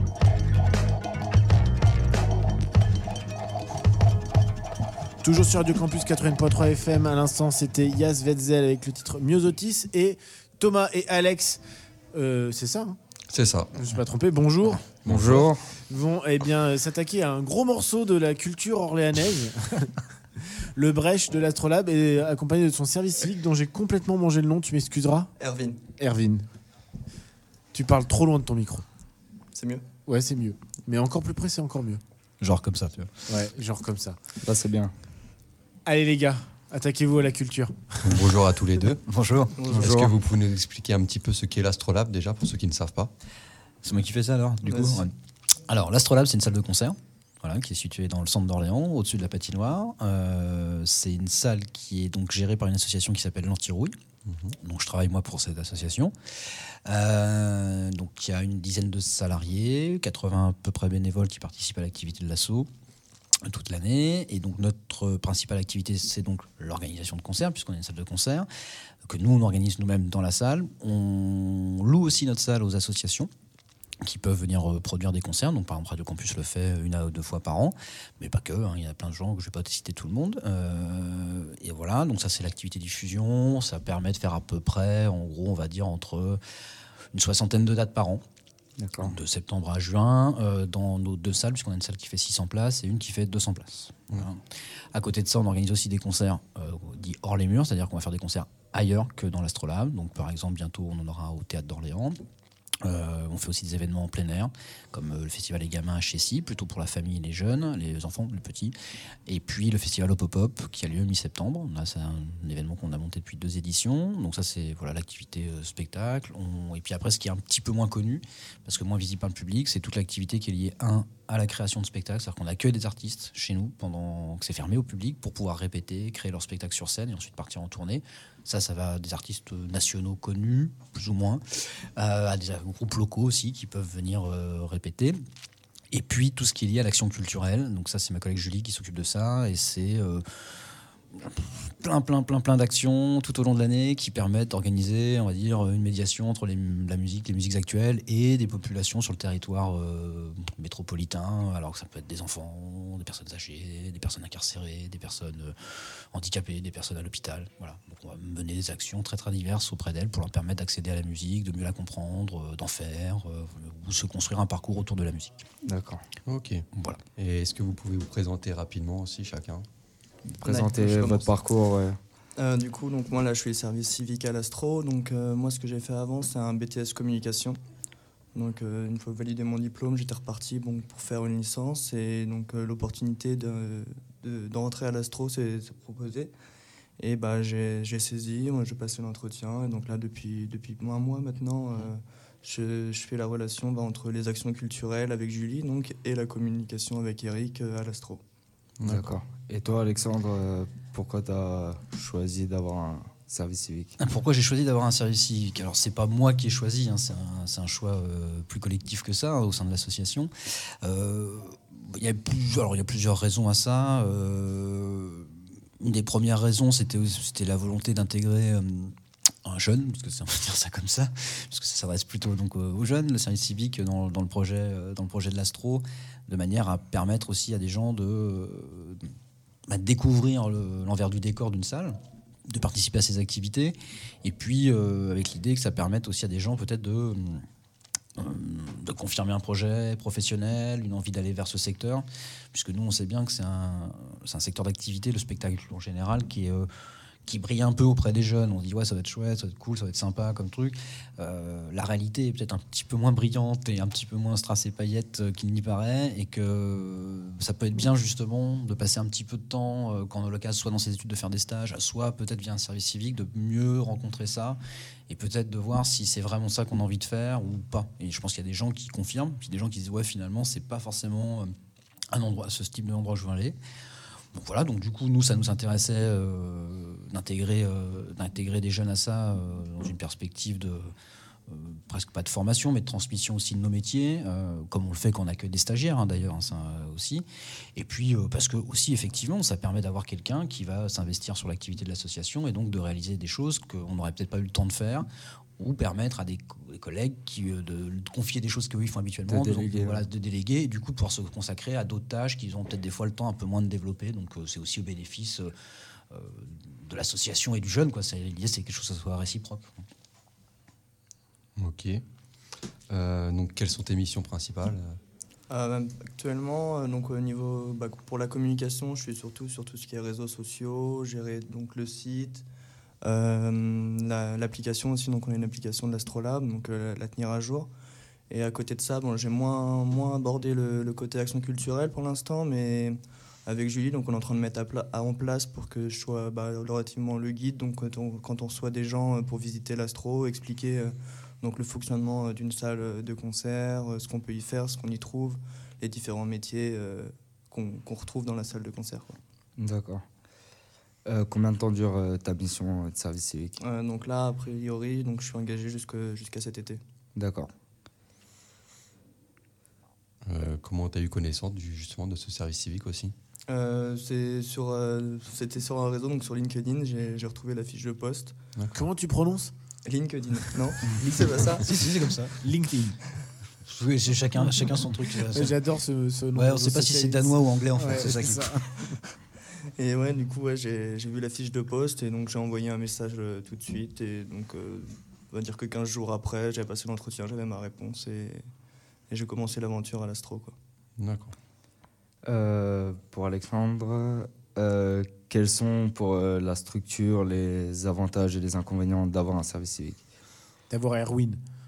Toujours sur Radio Campus quatre-vingts point trois F M, à l'instant c'était Yas Wetzel avec le titre Myosotis et Thomas et Alex. Euh, c'est ça hein C'est ça. Je ne me suis pas trompé. Bonjour. Bonjour. Vont eh bien, s'attaquer à un gros morceau de la culture orléanaise. Le Brèche de l'Astrolabe est accompagné de son service civique dont j'ai complètement mangé le nom. Tu m'excuseras. Erwin. Erwin. Tu parles trop loin de ton micro. C'est mieux. Ouais, c'est mieux. Mais encore plus près, c'est encore mieux. Genre comme ça, tu vois. Ouais, genre comme ça. Là, c'est bien. Allez les gars, attaquez-vous à la culture. Bonjour à tous les deux. Bonjour. Bonjour. Est-ce que vous pouvez nous expliquer un petit peu ce qu'est l'Astrolabe déjà, pour ceux qui ne savent pas? C'est moi qui fais ça alors, du coup. Ouais. Alors, l'Astrolabe, c'est une salle de concert, voilà, qui est située dans le centre d'Orléans, au-dessus de la patinoire. Euh, c'est une salle qui est donc gérée par une association qui s'appelle l'Antirouille. Mmh. Donc, je travaille moi pour cette association. Euh, donc, il y a une dizaine de salariés, quatre-vingts à peu près bénévoles qui participent à l'activité de l'asso toute l'année. Et donc, notre principale activité, c'est donc l'organisation de concerts, puisqu'on est une salle de concert, que nous, on organise nous-mêmes dans la salle. On loue aussi notre salle aux associations qui peuvent venir euh, produire des concerts. Donc, par exemple, Radio Campus le fait une à deux fois par an, mais pas que. Hein, il y a plein de gens que je ne vais pas citer tout le monde. Euh, et voilà, donc ça, c'est l'activité diffusion. Ça permet de faire à peu près, en gros, on va dire, entre une soixantaine de dates par an. D'accord. De septembre à juin, euh, dans nos deux salles, puisqu'on a une salle qui fait six cents places et une qui fait deux cents places. Mmh. Voilà. À côté de ça, on organise aussi des concerts euh, dits hors les murs, c'est-à-dire qu'on va faire des concerts ailleurs que dans l'Astrolabe. Donc, par exemple, bientôt, on en aura au Théâtre d'Orléans. Euh, on fait aussi des événements en plein air, comme euh, le festival Les Gamins à Chessy, plutôt pour la famille et les jeunes, les enfants, les petits. Et puis le festival Hop Hop Hop, qui a lieu mi-septembre. Là, c'est un, un événement qu'on a monté depuis deux éditions. Donc ça, c'est voilà, l'activité euh, spectacle. On... Et puis après, ce qui est un petit peu moins connu, parce que moins visible par le public, c'est toute l'activité qui est liée, un, à la création de spectacles. C'est-à-dire qu'on accueille des artistes chez nous pendant que c'est fermé au public pour pouvoir répéter, créer leur spectacle sur scène et ensuite partir en tournée. Ça, ça va des artistes nationaux connus, plus ou moins, euh, à des groupes locaux aussi qui peuvent venir euh, répéter. Et puis, tout ce qui est lié à l'action culturelle. Donc ça, c'est ma collègue Julie qui s'occupe de ça. Et c'est euh, plein, plein, plein, plein d'actions tout au long de l'année qui permettent d'organiser, on va dire, une médiation entre les, la musique, les musiques actuelles et des populations sur le territoire euh, métropolitain. Alors que ça peut être des enfants, des personnes âgées, des personnes incarcérées, des personnes euh, handicapées, des personnes à l'hôpital. Voilà. Donc on va mener des actions très très diverses auprès d'elles pour leur permettre d'accéder à la musique, de mieux la comprendre, euh, d'en faire, euh, ou se construire un parcours autour de la musique. D'accord. Ok. Voilà. Et est-ce que vous pouvez vous présenter rapidement aussi chacun ? Présenter Ouais, votre parcours, ouais. Euh, du coup, donc moi là, je suis service civique à l'Astro. Donc euh, moi, ce que j'ai fait avant, c'est un B T S communication. Donc euh, une fois validé mon diplôme, j'étais reparti bon, pour faire une licence et donc euh, l'opportunité de, de, d'entrer à l'Astro s'est, s'est proposée. Et bah j'ai, j'ai saisi, moi, j'ai passé l'entretien et donc là depuis depuis un mois maintenant, euh, je, je fais la relation bah, entre les actions culturelles avec Julie donc et la communication avec Eric euh, à l'Astro. D'accord. Et toi, Alexandre, euh, pourquoi tu as choisi d'avoir un service civique ? Pourquoi j'ai choisi d'avoir un service civique ? Alors, c'est pas moi qui ai choisi, hein, c'est, un, c'est un choix euh, plus collectif que ça, hein, au sein de l'association. Euh, il y a plus, alors, il y a plusieurs raisons à ça. Euh, une des premières raisons, c'était, c'était la volonté d'intégrer euh, un jeune, parce que c'est, on va dire ça comme ça, parce que ça s'adresse plutôt donc, aux jeunes, le service civique dans, dans, le, projet, dans le projet de l'Astro, de manière à permettre aussi à des gens de, euh, bah, découvrir le, l'envers du décor d'une salle, de participer à ces activités, et puis euh, avec l'idée que ça permette aussi à des gens peut-être de, euh, de confirmer un projet professionnel, une envie d'aller vers ce secteur, puisque nous on sait bien que c'est un, c'est un secteur d'activité, le spectacle en général, qui est... Euh, qui brille un peu auprès des jeunes. On dit ouais, ça va être chouette, ça va être cool, ça va être sympa comme truc. Euh, la réalité est peut-être un petit peu moins brillante et un petit peu moins strass et paillettes qu'il n'y paraît, et que ça peut être bien justement de passer un petit peu de temps euh, quand on a l'occasion, soit dans ses études de faire des stages, soit peut-être via un service civique, de mieux rencontrer ça et peut-être de voir si c'est vraiment ça qu'on a envie de faire ou pas. Et je pense qu'il y a des gens qui confirment, puis des gens qui disent ouais, finalement c'est pas forcément un endroit, ce type d'endroit où je veux aller. Donc voilà, donc du coup, nous, ça nous intéressait euh, d'intégrer, euh, d'intégrer des jeunes à ça euh, dans une perspective de euh, presque pas de formation, mais de transmission aussi de nos métiers, euh, comme on le fait quand on accueille des stagiaires, hein, d'ailleurs, hein, ça aussi. Et puis, euh, parce que aussi, effectivement, ça permet d'avoir quelqu'un qui va s'investir sur l'activité de l'association et donc de réaliser des choses qu'on n'aurait peut-être pas eu le temps de faire, ou permettre à des, co- des collègues qui, euh, de, de confier des choses qu'eux ils font habituellement, De de, déléguer, donc, voilà, ouais. de déléguer, et du coup de pouvoir se consacrer à d'autres tâches qu'ils ont peut-être des fois le temps un peu moins de développer. Donc euh, c'est aussi au bénéfice euh, euh, de l'association et du jeune, quoi. C'est, l'idée c'est que quelque chose que ça soit réciproque. Ok. Euh, donc quelles sont tes missions principales ? Euh, actuellement, euh, donc au niveau bah, pour la communication, je suis surtout sur tout ce qui est réseaux sociaux, gérer donc le site, euh, la, l'application aussi. Donc on a une application de l'Astrolabe, donc euh, la tenir à jour. Et à côté de ça, bon, j'ai moins moins abordé le, le côté action culturelle pour l'instant, mais avec Julie, donc on est en train de mettre à pla- à, en place pour que je sois bah, relativement le guide. Donc quand on, quand on reçoit des gens euh, pour visiter l'Astro, expliquer euh, donc le fonctionnement euh, d'une salle de concert, euh, ce qu'on peut y faire, ce qu'on y trouve, les différents métiers euh, qu'on, qu'on retrouve dans la salle de concert, quoi. D'accord. Euh, combien de temps dure euh, ta mission de service civique ? Euh, donc là, a priori, donc je suis engagé jusque, jusqu'à cet été. D'accord. Euh, comment tu as eu connaissance du, justement de ce service civique aussi ? Euh, c'est sur, euh, c'était sur un réseau, donc sur LinkedIn, j'ai, j'ai retrouvé la fiche de poste. Comment tu prononces ? LinkedIn, non ? C'est pas ça ? Si, si, c'est comme ça. LinkedIn. Oui, c'est chacun, chacun son truc. Ouais, j'adore ce, ce nom. Ouais, on sait pas si c'est danois ou anglais en fait. Ouais, c'est ça c'est qui. ça. Et ouais, du coup, ouais, j'ai, j'ai vu la fiche de poste et donc j'ai envoyé un message euh, tout de suite. Et donc, euh, on va dire que quinze jours après, j'avais passé l'entretien, j'avais ma réponse et, et j'ai commencé l'aventure à l'Astro, quoi. D'accord. Euh, pour Alexandre, euh, quels sont pour euh, la structure les avantages et les inconvénients d'avoir un service civique ? D'avoir Erwin.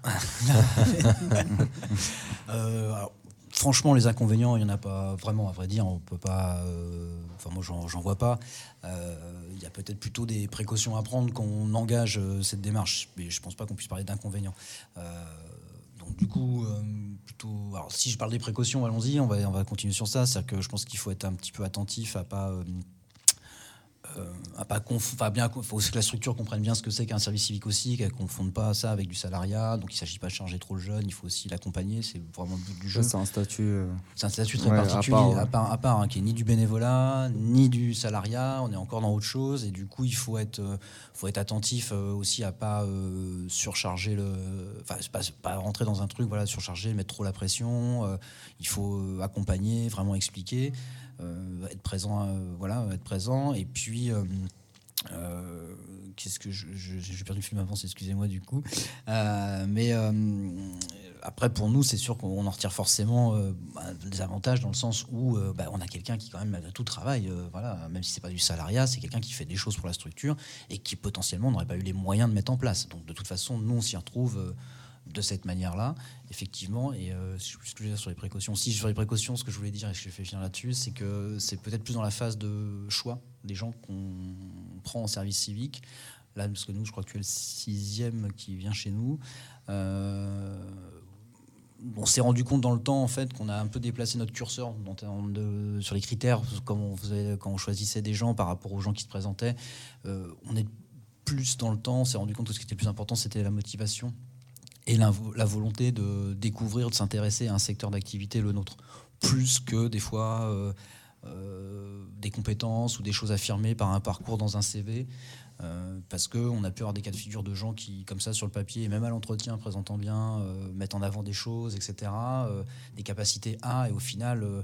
Euh, alors, franchement, les inconvénients, il n'y en a pas vraiment, à vrai dire. On peut pas. euh, Enfin, moi, j'en, j'en vois pas. Euh, Il y a peut-être plutôt des précautions à prendre quand on engage euh, cette démarche. Mais je pense pas qu'on puisse parler d'inconvénients. Euh, donc, du coup, euh, plutôt. Alors, si je parle des précautions, allons-y. On va, on va continuer sur ça. C'est-à-dire que je pense qu'il faut être un petit peu attentif à pas. Euh, Euh, à pas conf... enfin, bien, faut aussi que la structure comprenne bien ce que c'est qu'un service civique aussi, qu'elle ne confonde pas ça avec du salariat. Donc il ne s'agit pas de charger trop le jeune, il faut aussi l'accompagner, c'est vraiment le but du jeu. Ça, c'est un statut. euh, C'est un statut très ouais, particulier, à part, ouais. à part, à part, hein, qui est ni du bénévolat, ni du salariat. On est encore dans autre chose, et du coup, il faut être, euh, faut être attentif euh, aussi à pas euh, surcharger le, enfin, pas, pas rentrer dans un truc, voilà, surcharger, mettre trop la pression. Euh, il faut euh, accompagner, vraiment expliquer. Euh, être présent, euh, voilà, être présent. Et puis, euh, euh, qu'est-ce que je, je, j'ai perdu le film avant, excusez-moi du coup. Euh, mais euh, après, pour nous, c'est sûr qu'on en retire forcément euh, bah, des avantages dans le sens où euh, bah, on a quelqu'un qui quand même a tout travail, euh, voilà, même si c'est pas du salariat, c'est quelqu'un qui fait des choses pour la structure et qui potentiellement n'aurait pas eu les moyens de mettre en place. Donc, de toute façon, nous, on s'y retrouve. Euh, de cette manière-là, effectivement. Et euh, ce que je veux dire sur les précautions, si sur les précautions, ce que je voulais dire et que je fais finir là-dessus, c'est que c'est peut-être plus dans la phase de choix des gens qu'on prend en service civique. Là, parce que nous, je crois que tu es le sixième qui vient chez nous. Euh, on s'est rendu compte dans le temps, en fait, qu'on a un peu déplacé notre curseur en termes de, sur les critères, comme on faisait, quand on choisissait des gens par rapport aux gens qui se présentaient. Euh, on est plus dans le temps, on s'est rendu compte que ce qui était le plus important, c'était la motivation et la, la volonté de découvrir, de s'intéresser à un secteur d'activité, le nôtre, plus que des fois euh, euh, des compétences ou des choses affirmées par un parcours dans un C V, euh, parce qu'on a pu avoir des cas de figure de gens qui, comme ça, sur le papier, et même à l'entretien, présentant bien, euh, mettent en avant des choses, et cetera, euh, des capacités A, et au final... Euh,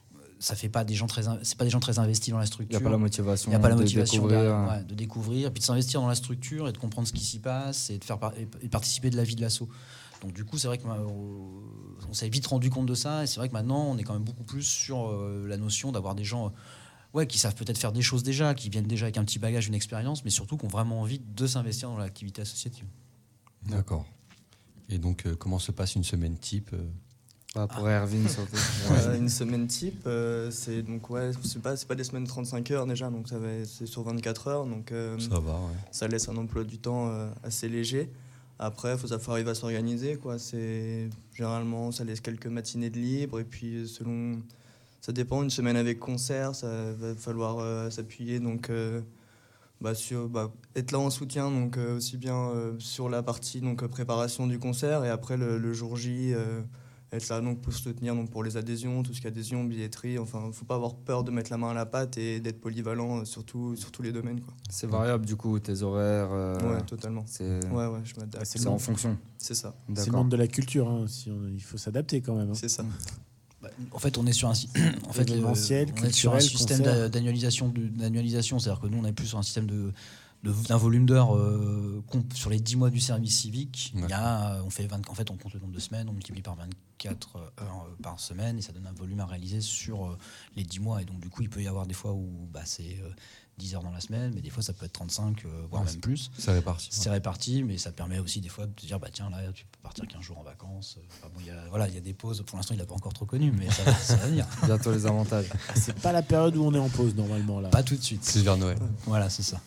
ça fait pas des gens très, c'est pas des gens très investis dans la structure. Il n'y a pas la motivation. Il n'y a pas la de motivation découvrir, de, ouais, de découvrir, puis de s'investir dans la structure et de comprendre ce qui s'y passe et de faire par, et, et participer de la vie de l'asso. Donc du coup, c'est vrai que euh, on s'est vite rendu compte de ça et c'est vrai que maintenant, on est quand même beaucoup plus sur euh, la notion d'avoir des gens, euh, ouais, qui savent peut-être faire des choses déjà, qui viennent déjà avec un petit bagage, une expérience, mais surtout qui ont vraiment envie de s'investir dans l'activité associative. D'accord. Et donc, euh, comment se passe une semaine type euh Ah, pour ah. Erwin surtout. Ouais, une semaine type, euh, c'est donc ouais, c'est pas c'est pas des semaines de trente-cinq heures déjà, donc ça va, c'est sur vingt-quatre heures, donc euh, ça va. Ouais. Ça laisse un emploi du temps euh, assez léger. Après, faut savoir arriver à s'organiser, quoi. C'est généralement ça laisse quelques matinées de libre et puis selon, ça dépend. Une semaine avec concert, ça va falloir euh, s'appuyer donc. Euh, Bah sur, bah, être là en soutien, donc euh, aussi bien euh, sur la partie donc, préparation du concert et après le, le jour J, euh, être là donc, pour soutenir donc, pour les adhésions, tout ce qui est adhésion, billetterie. Enfin, il ne faut pas avoir peur de mettre la main à la pâte et d'être polyvalent sur, tout, sur tous les domaines. Quoi. C'est variable du coup, tes horaires euh, Ouais, totalement. C'est, ouais, ouais, je m'adapte. C'est, c'est en fonction. C'est ça. D'accord. C'est le monde de la culture, hein, si on, il faut s'adapter quand même. Hein. C'est ça. Bah, en fait, on est sur un, en fait, le, on est sur un système concert. d'annualisation, d'annualisation, c'est-à-dire que nous, on est plus sur un système de, de d'un volume d'heures euh, sur les dix mois du service civique. Ouais. Il y a, on fait vingt, en fait, on compte le nombre de semaines, on multiplie par vingt-quatre heures par semaine et ça donne un volume à réaliser sur euh, les dix mois. Et donc, du coup, il peut y avoir des fois où bah, c'est euh, dix heures dans la semaine, mais des fois, ça peut être trente-cinq, euh, voire ouais, même plus. C'est réparti. C'est ouais. réparti, mais ça permet aussi des fois de te dire, bah tiens, là, tu peux partir quinze jours en vacances. Enfin, bon, y a, voilà, il y a des pauses. Pour l'instant, il n'a pas encore trop connu, mais ça va, ça va venir. Bientôt les avantages. C'est pas la période où on est en pause, normalement. Là. Pas tout de suite. C'est vers Noël. Voilà, c'est ça.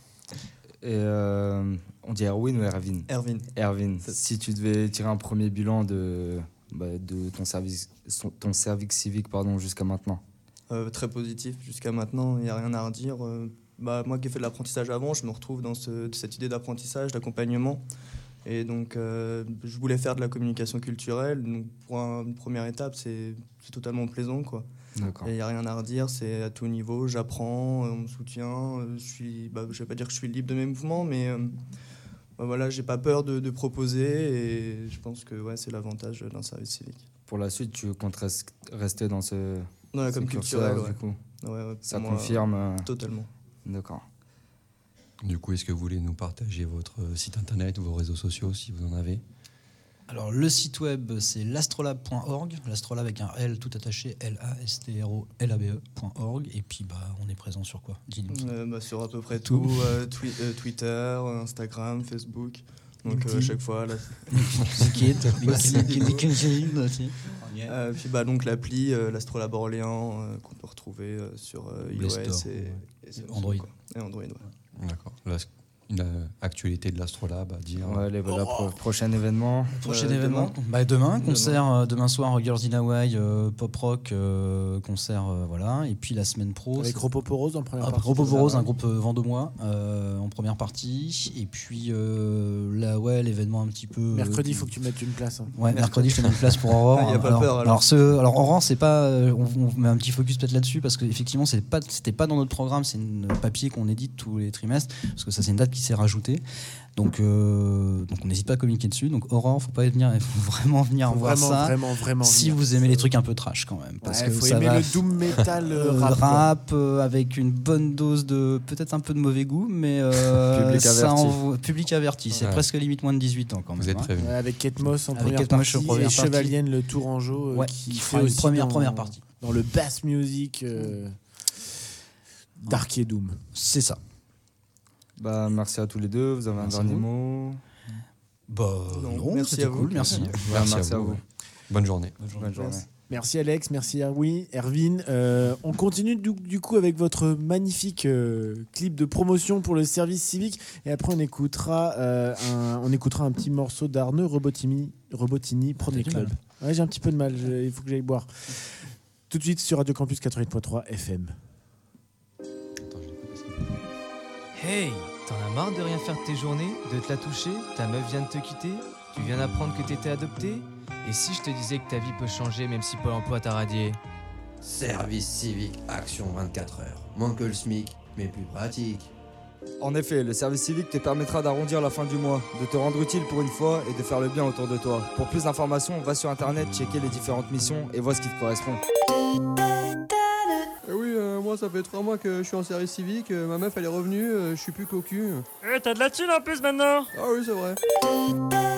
Et euh, on dit Erwin ou Erwin Erwin. Erwin. Si tu devais tirer un premier bilan de, bah, de ton service, ton service civique pardon, jusqu'à maintenant. Euh, très positif jusqu'à maintenant, il n'y a rien à redire. Euh, bah, moi qui ai fait de l'apprentissage avant, je me retrouve dans ce, cette idée d'apprentissage, d'accompagnement. Et donc, euh, je voulais faire de la communication culturelle. Donc, pour un, une première étape, c'est, c'est totalement plaisant, quoi. D'accord. Et il n'y a rien à redire, c'est à tout niveau. J'apprends, on me soutient. Je suis, bah, je vais pas dire que je suis libre de mes mouvements, mais euh, bah, voilà, j'ai pas peur de, de proposer. Et je pense que ouais, c'est l'avantage d'un service civique. Pour la suite, tu comptes rester dans ce dans la com culturelle, ouais. Du coup. Ouais, ouais, ça moi, confirme. Euh... Totalement. D'accord. Du coup, est-ce que vous voulez nous partager votre site internet ou vos réseaux sociaux si vous en avez ? Alors, le site web, c'est l'astrolabe point org, l'astrolabe avec un L tout attaché, L A S T R O L A B E point org. Et puis, bah, on est présent sur quoi ? Dis-nous. Euh, bah, sur à peu près tout, tout euh, twi- euh, Twitter, Instagram, Facebook. Donc euh, à chaque fois, là. Liquid, liquid, aussi. Euh, puis bah donc l'appli, euh, l'Astrolabe Orléans, euh, qu'on peut retrouver euh, sur euh, iOS Store, et, ouais. et Samsung, Android. quoi. Et Android, ouais. D'accord. Là, une euh, actualité de l'Astrolabe à dire. Ouais, les voilà, pro- prochain événement. Prochain Euh, événement demain. bah, demain, Demain. concert euh, demain soir Girls in Hawaii, euh, pop rock, euh, concert euh, voilà. Et puis la semaine pro. Avec c'est- Ropoporos en première Ah, partie. Ropoporos, un groupe euh, Vendomois euh, en première partie. Et puis euh, là, ouais, l'événement un petit peu. euh, Mercredi, il qui- faut que tu mettes une place. hein. Ouais, mercredi, je te mets une place pour Aurore. Il y a pas alors, peur, alors. alors, ce, alors Aurore, c'est pas. euh, On, on met un petit focus peut-être là-dessus parce qu'effectivement, c'est pas, c'était pas dans notre programme. C'est un papier qu'on édite tous les trimestres parce que ça, c'est une date qui s'est rajoutée. Donc, euh, donc on n'hésite pas à communiquer dessus. Donc Aurore, faut pas venir, il faut vraiment venir Faut voir vraiment, ça. vraiment, vraiment si venir. vous aimez les trucs un peu trash quand même, parce Ouais, que faut ça aimer va le doom metal, euh, euh, rap, quoi. rap, euh, avec une bonne dose de peut-être un peu de mauvais goût, mais euh, Public ça averti. envoie- public averti. C'est Ouais. presque limite moins de dix-huit ans quand même. Vous êtes hein. prévenus. Ouais, avec Kate Moss en Avec première Kate Moss partie en première et partie. Chevalienne le Tourangeau euh, Ouais, qui, qui fait fera une aussi première- dans, première partie. dans le bass music euh, Dark et Doom. C'est ça. Bah, merci à tous les deux. Vous avez un Merci à dernier vous. mot Bah, Non, non, merci c'était à vous. cool, merci. Ouais, Merci, merci à à vous. vous. Bonne journée. Bonne journée. Merci Alex, merci Erwin, Erwin. Euh, on continue du, du coup avec votre magnifique euh, clip de promotion pour le service civique et après on écoutera, euh, un, on écoutera un petit morceau d'Arnaud Robotini, Robotini Premier du Club. mal. Ouais, j'ai un petit peu de mal, je- il faut que j'aille boire. Tout de suite sur Radio Campus quatre-vingt-huit point trois F M. Hey, t'en as marre de rien faire de tes journées, de te la toucher, ta meuf vient de te quitter, tu viens d'apprendre que t'étais adopté. Et si je te disais que ta vie peut changer même si Pôle emploi t'a radié? Service civique, action vingt-quatre heures. Moins que le SMIC, mais plus pratique. En effet, le service civique te permettra d'arrondir la fin du mois, de te rendre utile pour une fois et de faire le bien autour de toi. Pour plus d'informations, va sur internet, checker les différentes missions et vois ce qui te correspond. Eh oui, euh, moi ça fait trois mois que je suis en service civique, euh, ma meuf elle est revenue, euh, je suis plus cocu. Eh, t'as de la thune en plus maintenant. Ah oui, c'est vrai.